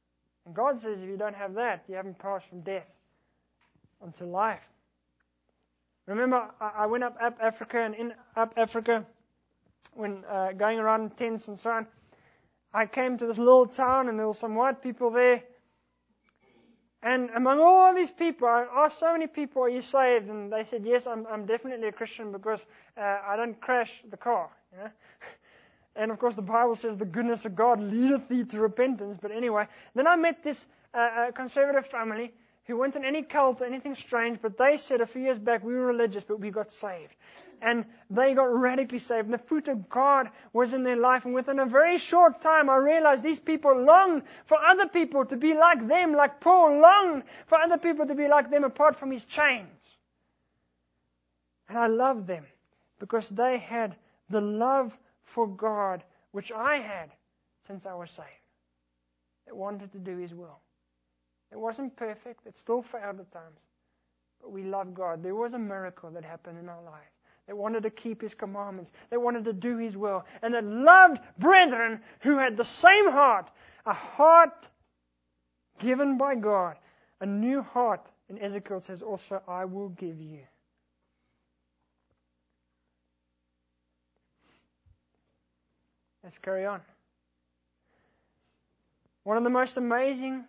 And God says if you don't have that, you haven't passed from death unto life. Remember, I went up Africa, and in up Africa, when going around tents and so on, I came to this little town, and there were some white people there. And among all these people, I asked so many people, "Are you saved?" And they said, "Yes, I'm definitely a Christian because I don't crash the car." You know? And of course, the Bible says the goodness of God leadeth thee to repentance. But anyway, then I met this conservative family who weren't in any cult or anything strange, but they said a few years back, we were religious, but we got saved. And they got radically saved. And the fruit of God was in their life. And within a very short time, I realized these people longed for other people to be like them, like Paul longed for other people to be like them apart from his chains. And I loved them because they had the love for God, which I had since I was saved. They wanted to do his will. It wasn't perfect. It still failed at times. But we loved God. There was a miracle that happened in our lives. They wanted to keep his commandments. They wanted to do his will. And they loved brethren who had the same heart. A heart given by God. A new heart. And Ezekiel says also, I will give you. Let's carry on. One of the most amazing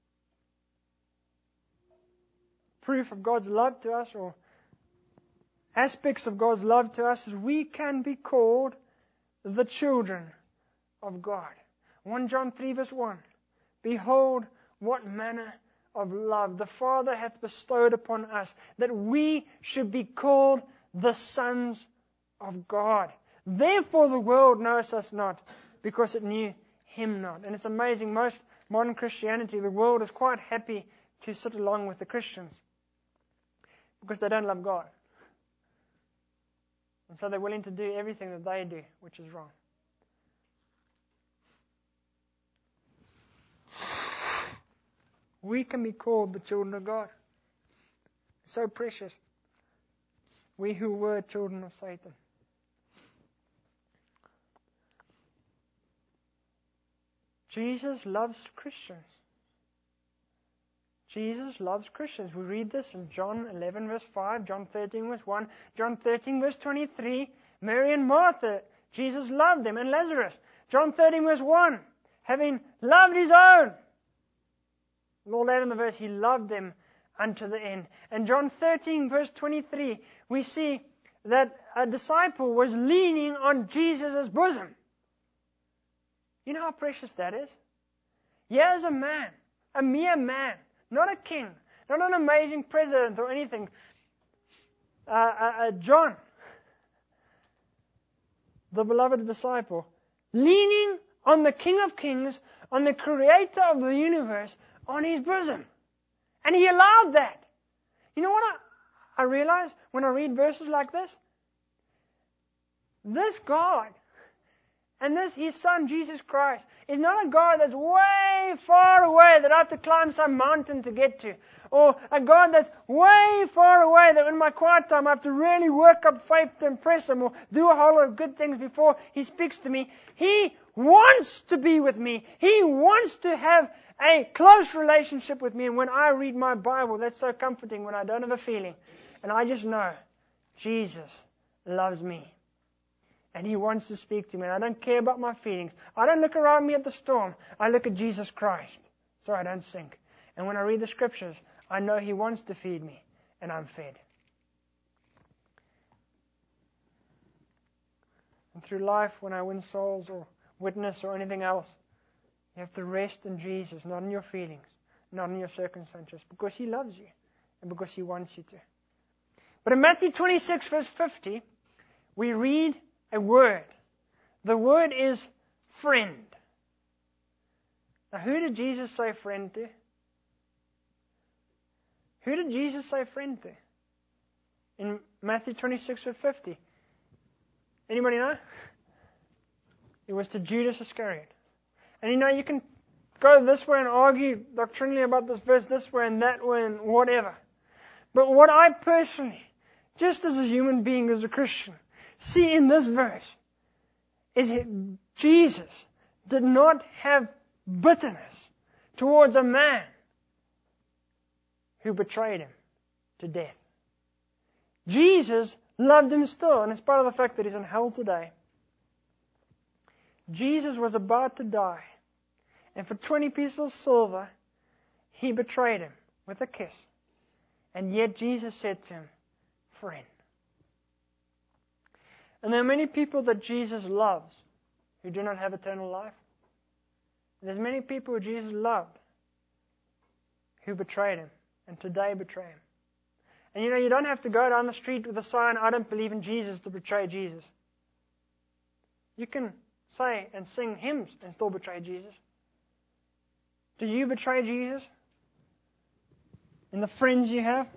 proof of God's love to us, or aspects of God's love to us, is we can be called the children of God. 1 John 3 verse 1. Behold, what manner of love the Father hath bestowed upon us, that we should be called the sons of God. Therefore the world knows us not, because it knew him not. And it's amazing, most modern Christianity, the world is quite happy to sit along with the Christians, because they don't love God. And so they're willing to do everything that they do, which is wrong. We can be called the children of God. So precious. We who were children of Satan. Jesus loves Christians. Jesus loves Christians. We read this in John 11 verse 5, John 13 verse 1, John 13 verse 23. Mary and Martha, Jesus loved them, and Lazarus. John 13 verse 1, having loved his own. A little later in the verse, he loved them unto the end. And John 13 verse 23, we see that a disciple was leaning on Jesus' bosom. You know how precious that is? Here's a man, a mere man, not a king, not an amazing president or anything. John, the beloved disciple, leaning on the King of Kings, on the Creator of the universe, on his bosom. And he allowed that. You know what I realize when I read verses like this? This God, and this, his Son, Jesus Christ, is not a God that's way far away that I have to climb some mountain to get to. Or a God that's way far away that in my quiet time I have to really work up faith to impress him or do a whole lot of good things before he speaks to me. He wants to be with me. He wants to have a close relationship with me. And when I read my Bible, that's so comforting when I don't have a feeling. And I just know Jesus loves me. And he wants to speak to me. And I don't care about my feelings. I don't look around me at the storm. I look at Jesus Christ, so I don't sink. And when I read the scriptures, I know he wants to feed me, and I'm fed. And through life, when I win souls or witness or anything else, you have to rest in Jesus, not in your feelings, not in your circumstances, because he loves you and because he wants you to. But in Matthew 26, verse 50, we read a word. The word is friend. Now, who did Jesus say friend to? Who did Jesus say friend to? In Matthew 26, verse 50. Anybody know? It was to Judas Iscariot. And you know, you can go this way and argue doctrinally about this verse this way and that way and whatever. But what I personally, just as a human being, as a Christian, see in this verse is that Jesus did not have bitterness towards a man who betrayed him to death. Jesus loved him still, and in spite of the fact that he's in hell today. Jesus was about to die, and for 20 pieces of silver, he betrayed him with a kiss. And yet Jesus said to him, friend. And there are many people that Jesus loves who do not have eternal life. And there's many people who Jesus loved who betrayed him and today betray him. And you don't have to go down the street with a sign, I don't believe in Jesus, to betray Jesus. You can say and sing hymns and still betray Jesus. Do you betray Jesus? In the friends you have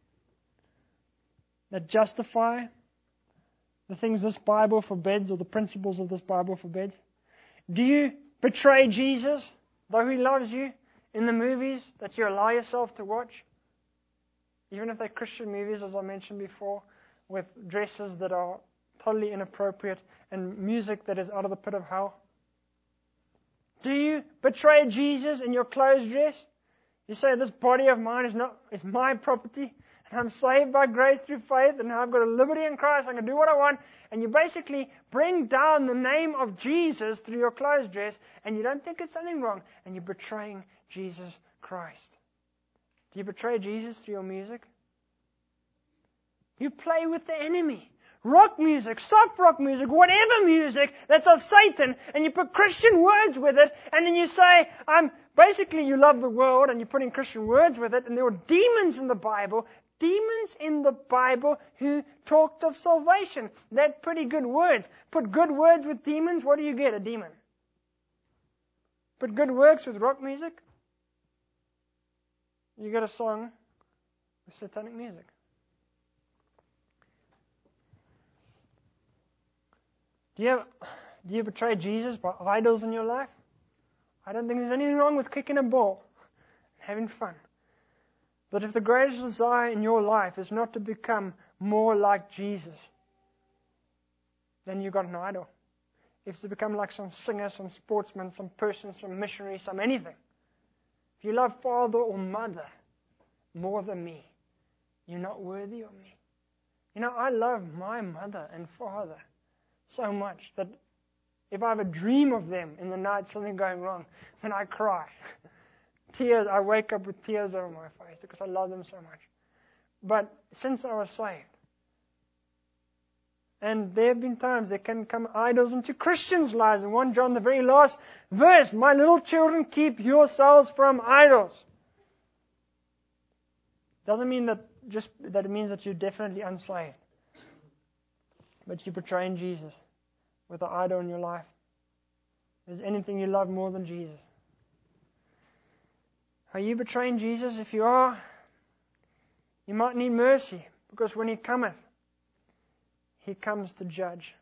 that justify the things this Bible forbids or the principles of this Bible forbids? Do you betray Jesus, though he loves you, in the movies that you allow yourself to watch? Even if they're Christian movies, as I mentioned before, with dresses that are totally inappropriate and music that is out of the pit of hell. Do you betray Jesus in your clothes dress? You say, this body of mine is my property, and I'm saved by grace through faith, and I've got a liberty in Christ, I can do what I want. And you basically bring down the name of Jesus through your clothes dress, and you don't think it's something wrong, and you're betraying Jesus Christ. Do you betray Jesus through your music? You play with the enemy. Rock music, soft rock music, whatever music that's of Satan, and you put Christian words with it, and then you say, basically you love the world, and you're putting Christian words with it, and there were demons in the Bible who talked of salvation. They're pretty good words. Put good words with demons, what do you get? A demon. Put good words with rock music, you get a song with satanic music. Do you betray Jesus by idols in your life? I don't think there's anything wrong with kicking a ball, having fun. But if the greatest desire in your life is not to become more like Jesus, then you've got an idol. It's to become like some singer, some sportsman, some person, some missionary, some anything. If you love father or mother more than me, you're not worthy of me. I love my mother and father so much that if I have a dream of them in the night, something going wrong, then I cry. Tears, I wake up with tears over my face because I love them so much. But since I was saved, and there have been times there can come idols into Christians' lives. In 1 John, the very last verse, my little children, keep yourselves from idols. Doesn't mean that it means that you're definitely unsaved. But you're betraying Jesus with an idol in your life. Is there anything you love more than Jesus? Are you betraying Jesus? If you are, you might need mercy, because when He cometh, He comes to judge.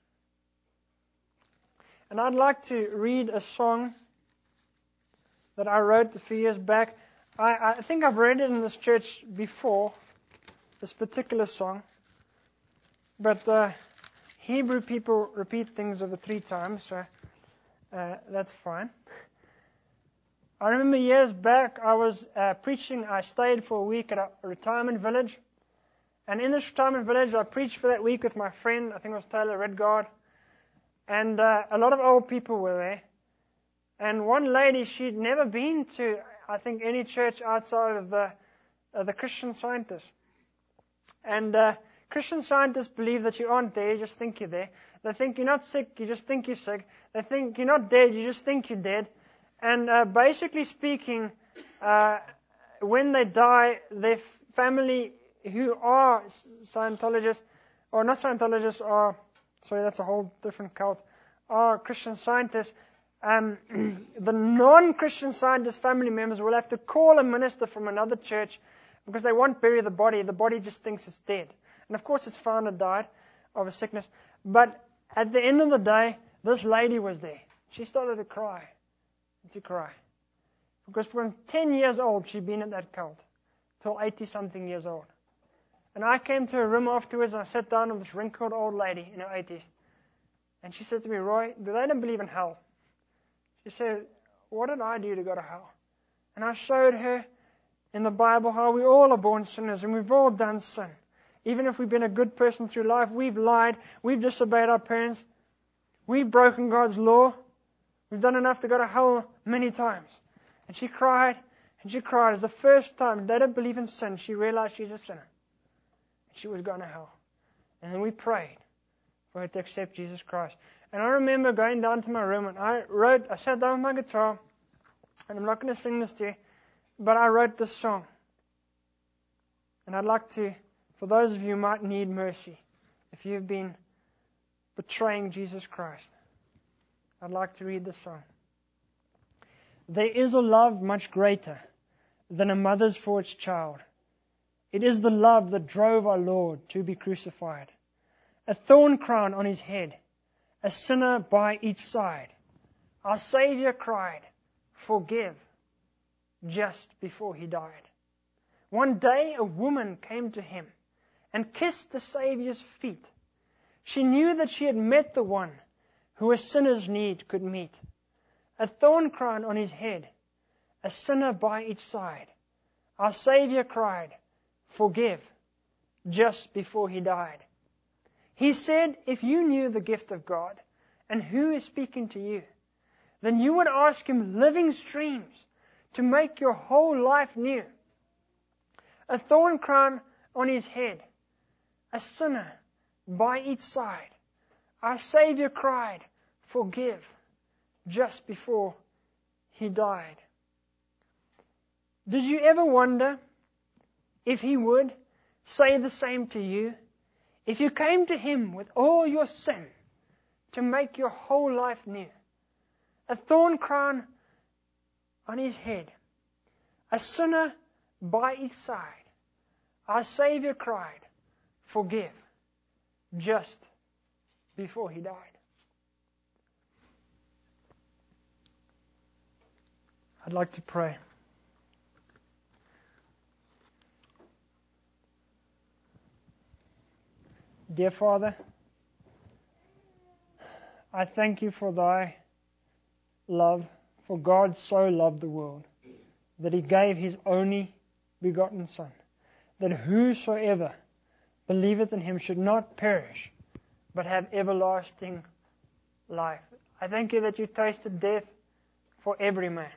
And I'd like to read a song that I wrote a few years back. I think I've read it in this church before, this particular song. But Hebrew people repeat things over 3 times, so that's fine. I remember years back I was preaching. I stayed for a week at a retirement village. And in this retirement village, I preached for that week with my friend, I think it was Taylor Redgard. And a lot of old people were there. And one lady, she'd never been to, I think, any church outside of the Christian Scientists. And Christian Scientists believe that you aren't there, you just think you're there. They think you're not sick, you just think you're sick. They think you're not dead, you just think you're dead. And basically speaking, when they die, their family who are Scientologists, or not Scientologists, that's a whole different cult, are Christian Scientists, the non-Christian Scientist family members will have to call a minister from another church because they won't bury the body. The body just thinks it's dead. And of course it's found it died of a sickness. But at the end of the day, this lady was there. She started to cry. Because from 10 years old, she'd been in that cult, till 80-something years old. And I came to her room afterwards, and I sat down with this wrinkled old lady in her 80s. And she said to me, Roy, they don't believe in hell. She said, what did I do to go to hell? And I showed her in the Bible how we all are born sinners and we've all done sin. Even if we've been a good person through life, we've lied, we've disobeyed our parents, we've broken God's law, we've done enough to go to hell many times. And she cried, and she cried. It's the first time they don't believe in sin. She realized she's a sinner. She was going to hell. And then we prayed for her to accept Jesus Christ. And I remember going down to my room and I sat down with my guitar, and I'm not going to sing this to you, but I wrote this song. And I'd like to, for those of you who might need mercy, if you've been betraying Jesus Christ, I'd like to read this song. There is a love much greater than a mother's for its child. It is the love that drove our Lord to be crucified. A thorn crown on his head, a sinner by each side. Our Savior cried, "Forgive," just before he died. One day a woman came to him and kissed the Savior's feet. She knew that she had met the one who a sinner's need could meet. A thorn crown on his head, a sinner by each side. Our Savior cried, "Forgive," just before he died. He said, if you knew the gift of God and who is speaking to you, then you would ask him living streams to make your whole life new. A thorn crown on his head, a sinner by each side. Our Savior cried, "Forgive," just before he died. Did you ever wonder if he would say the same to you? If you came to him with all your sin to make your whole life new. A thorn crown on his head, a sinner by each side. Our Savior cried, "Forgive," just before he died. I'd like to pray. Dear Father, I thank you for thy love, for God so loved the world, that he gave his only begotten Son, that whosoever believeth in him should not perish, but have everlasting life. I thank you that you tasted death for every man,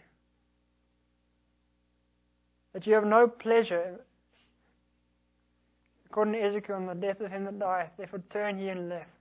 that you have no pleasure, according to Ezekiel, on the death of him that dieth, therefore turn ye and live.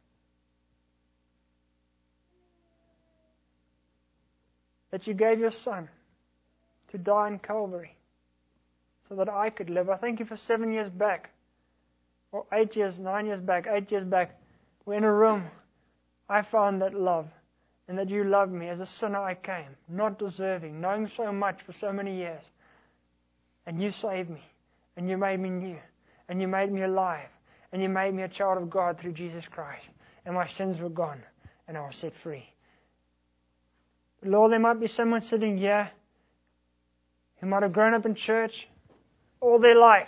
That you gave your Son to die on Calvary so that I could live. I thank you for 7 years back, or 8 years, 9 years back, 8 years back, we're in a room. I found that love, and that you loved me. As a sinner I came, not deserving, knowing so much for so many years. And you saved me, and you made me new, and you made me alive, and you made me a child of God through Jesus Christ. And my sins were gone, and I was set free. Lord, there might be someone sitting here who might have grown up in church all their life,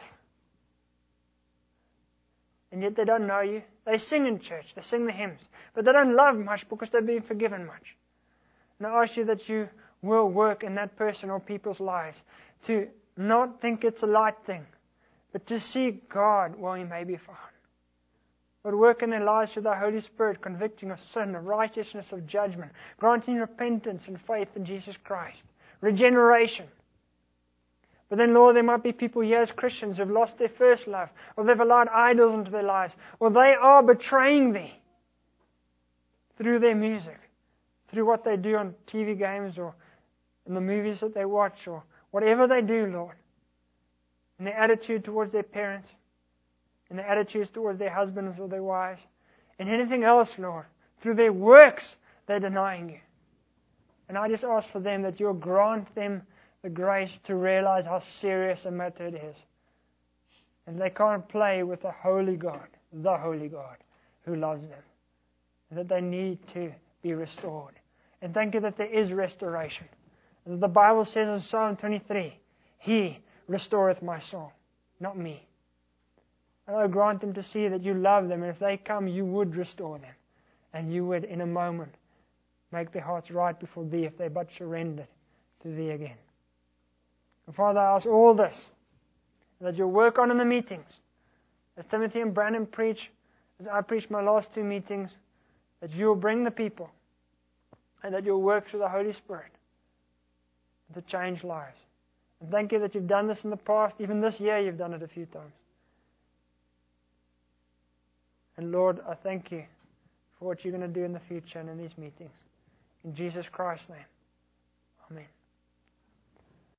and yet they don't know you. They sing in church, they sing the hymns, but they don't love much because they've been forgiven much. And I ask you that you will work in that person or people's lives to not think it's a light thing, but to seek God while he may be found. Lord, work in their lives through the Holy Spirit, convicting of sin, of righteousness, of judgment, granting repentance and faith in Jesus Christ, regeneration. But then, Lord, there might be people here as Christians who have lost their first love, or they've allowed idols into their lives, or they are betraying thee through their music, through what they do on TV games or in the movies that they watch, or whatever they do, Lord, in their attitude towards their parents, in their attitudes towards their husbands or their wives, and anything else, Lord, through their works, they're denying you. And I just ask for them that you'll grant them the grace to realize how serious a matter it is. And they can't play with the Holy God who loves them. And that they need to be restored. And thank you that there is restoration. And that the Bible says in Psalm 23, He restoreth my soul, not me. And I grant them to see that you love them, and if they come, you would restore them. And you would, in a moment, make their hearts right before thee if they but surrendered to thee again. And Father, I ask all this, that you'll work on in the meetings. As Timothy and Brandon preach, as I preached my last 2 meetings, that you'll bring the people, and that you'll work through the Holy Spirit to change lives. And thank you that you've done this in the past. Even this year you've done it a few times. And Lord, I thank you for what you're going to do in the future and in these meetings. In Jesus Christ's name. Amen.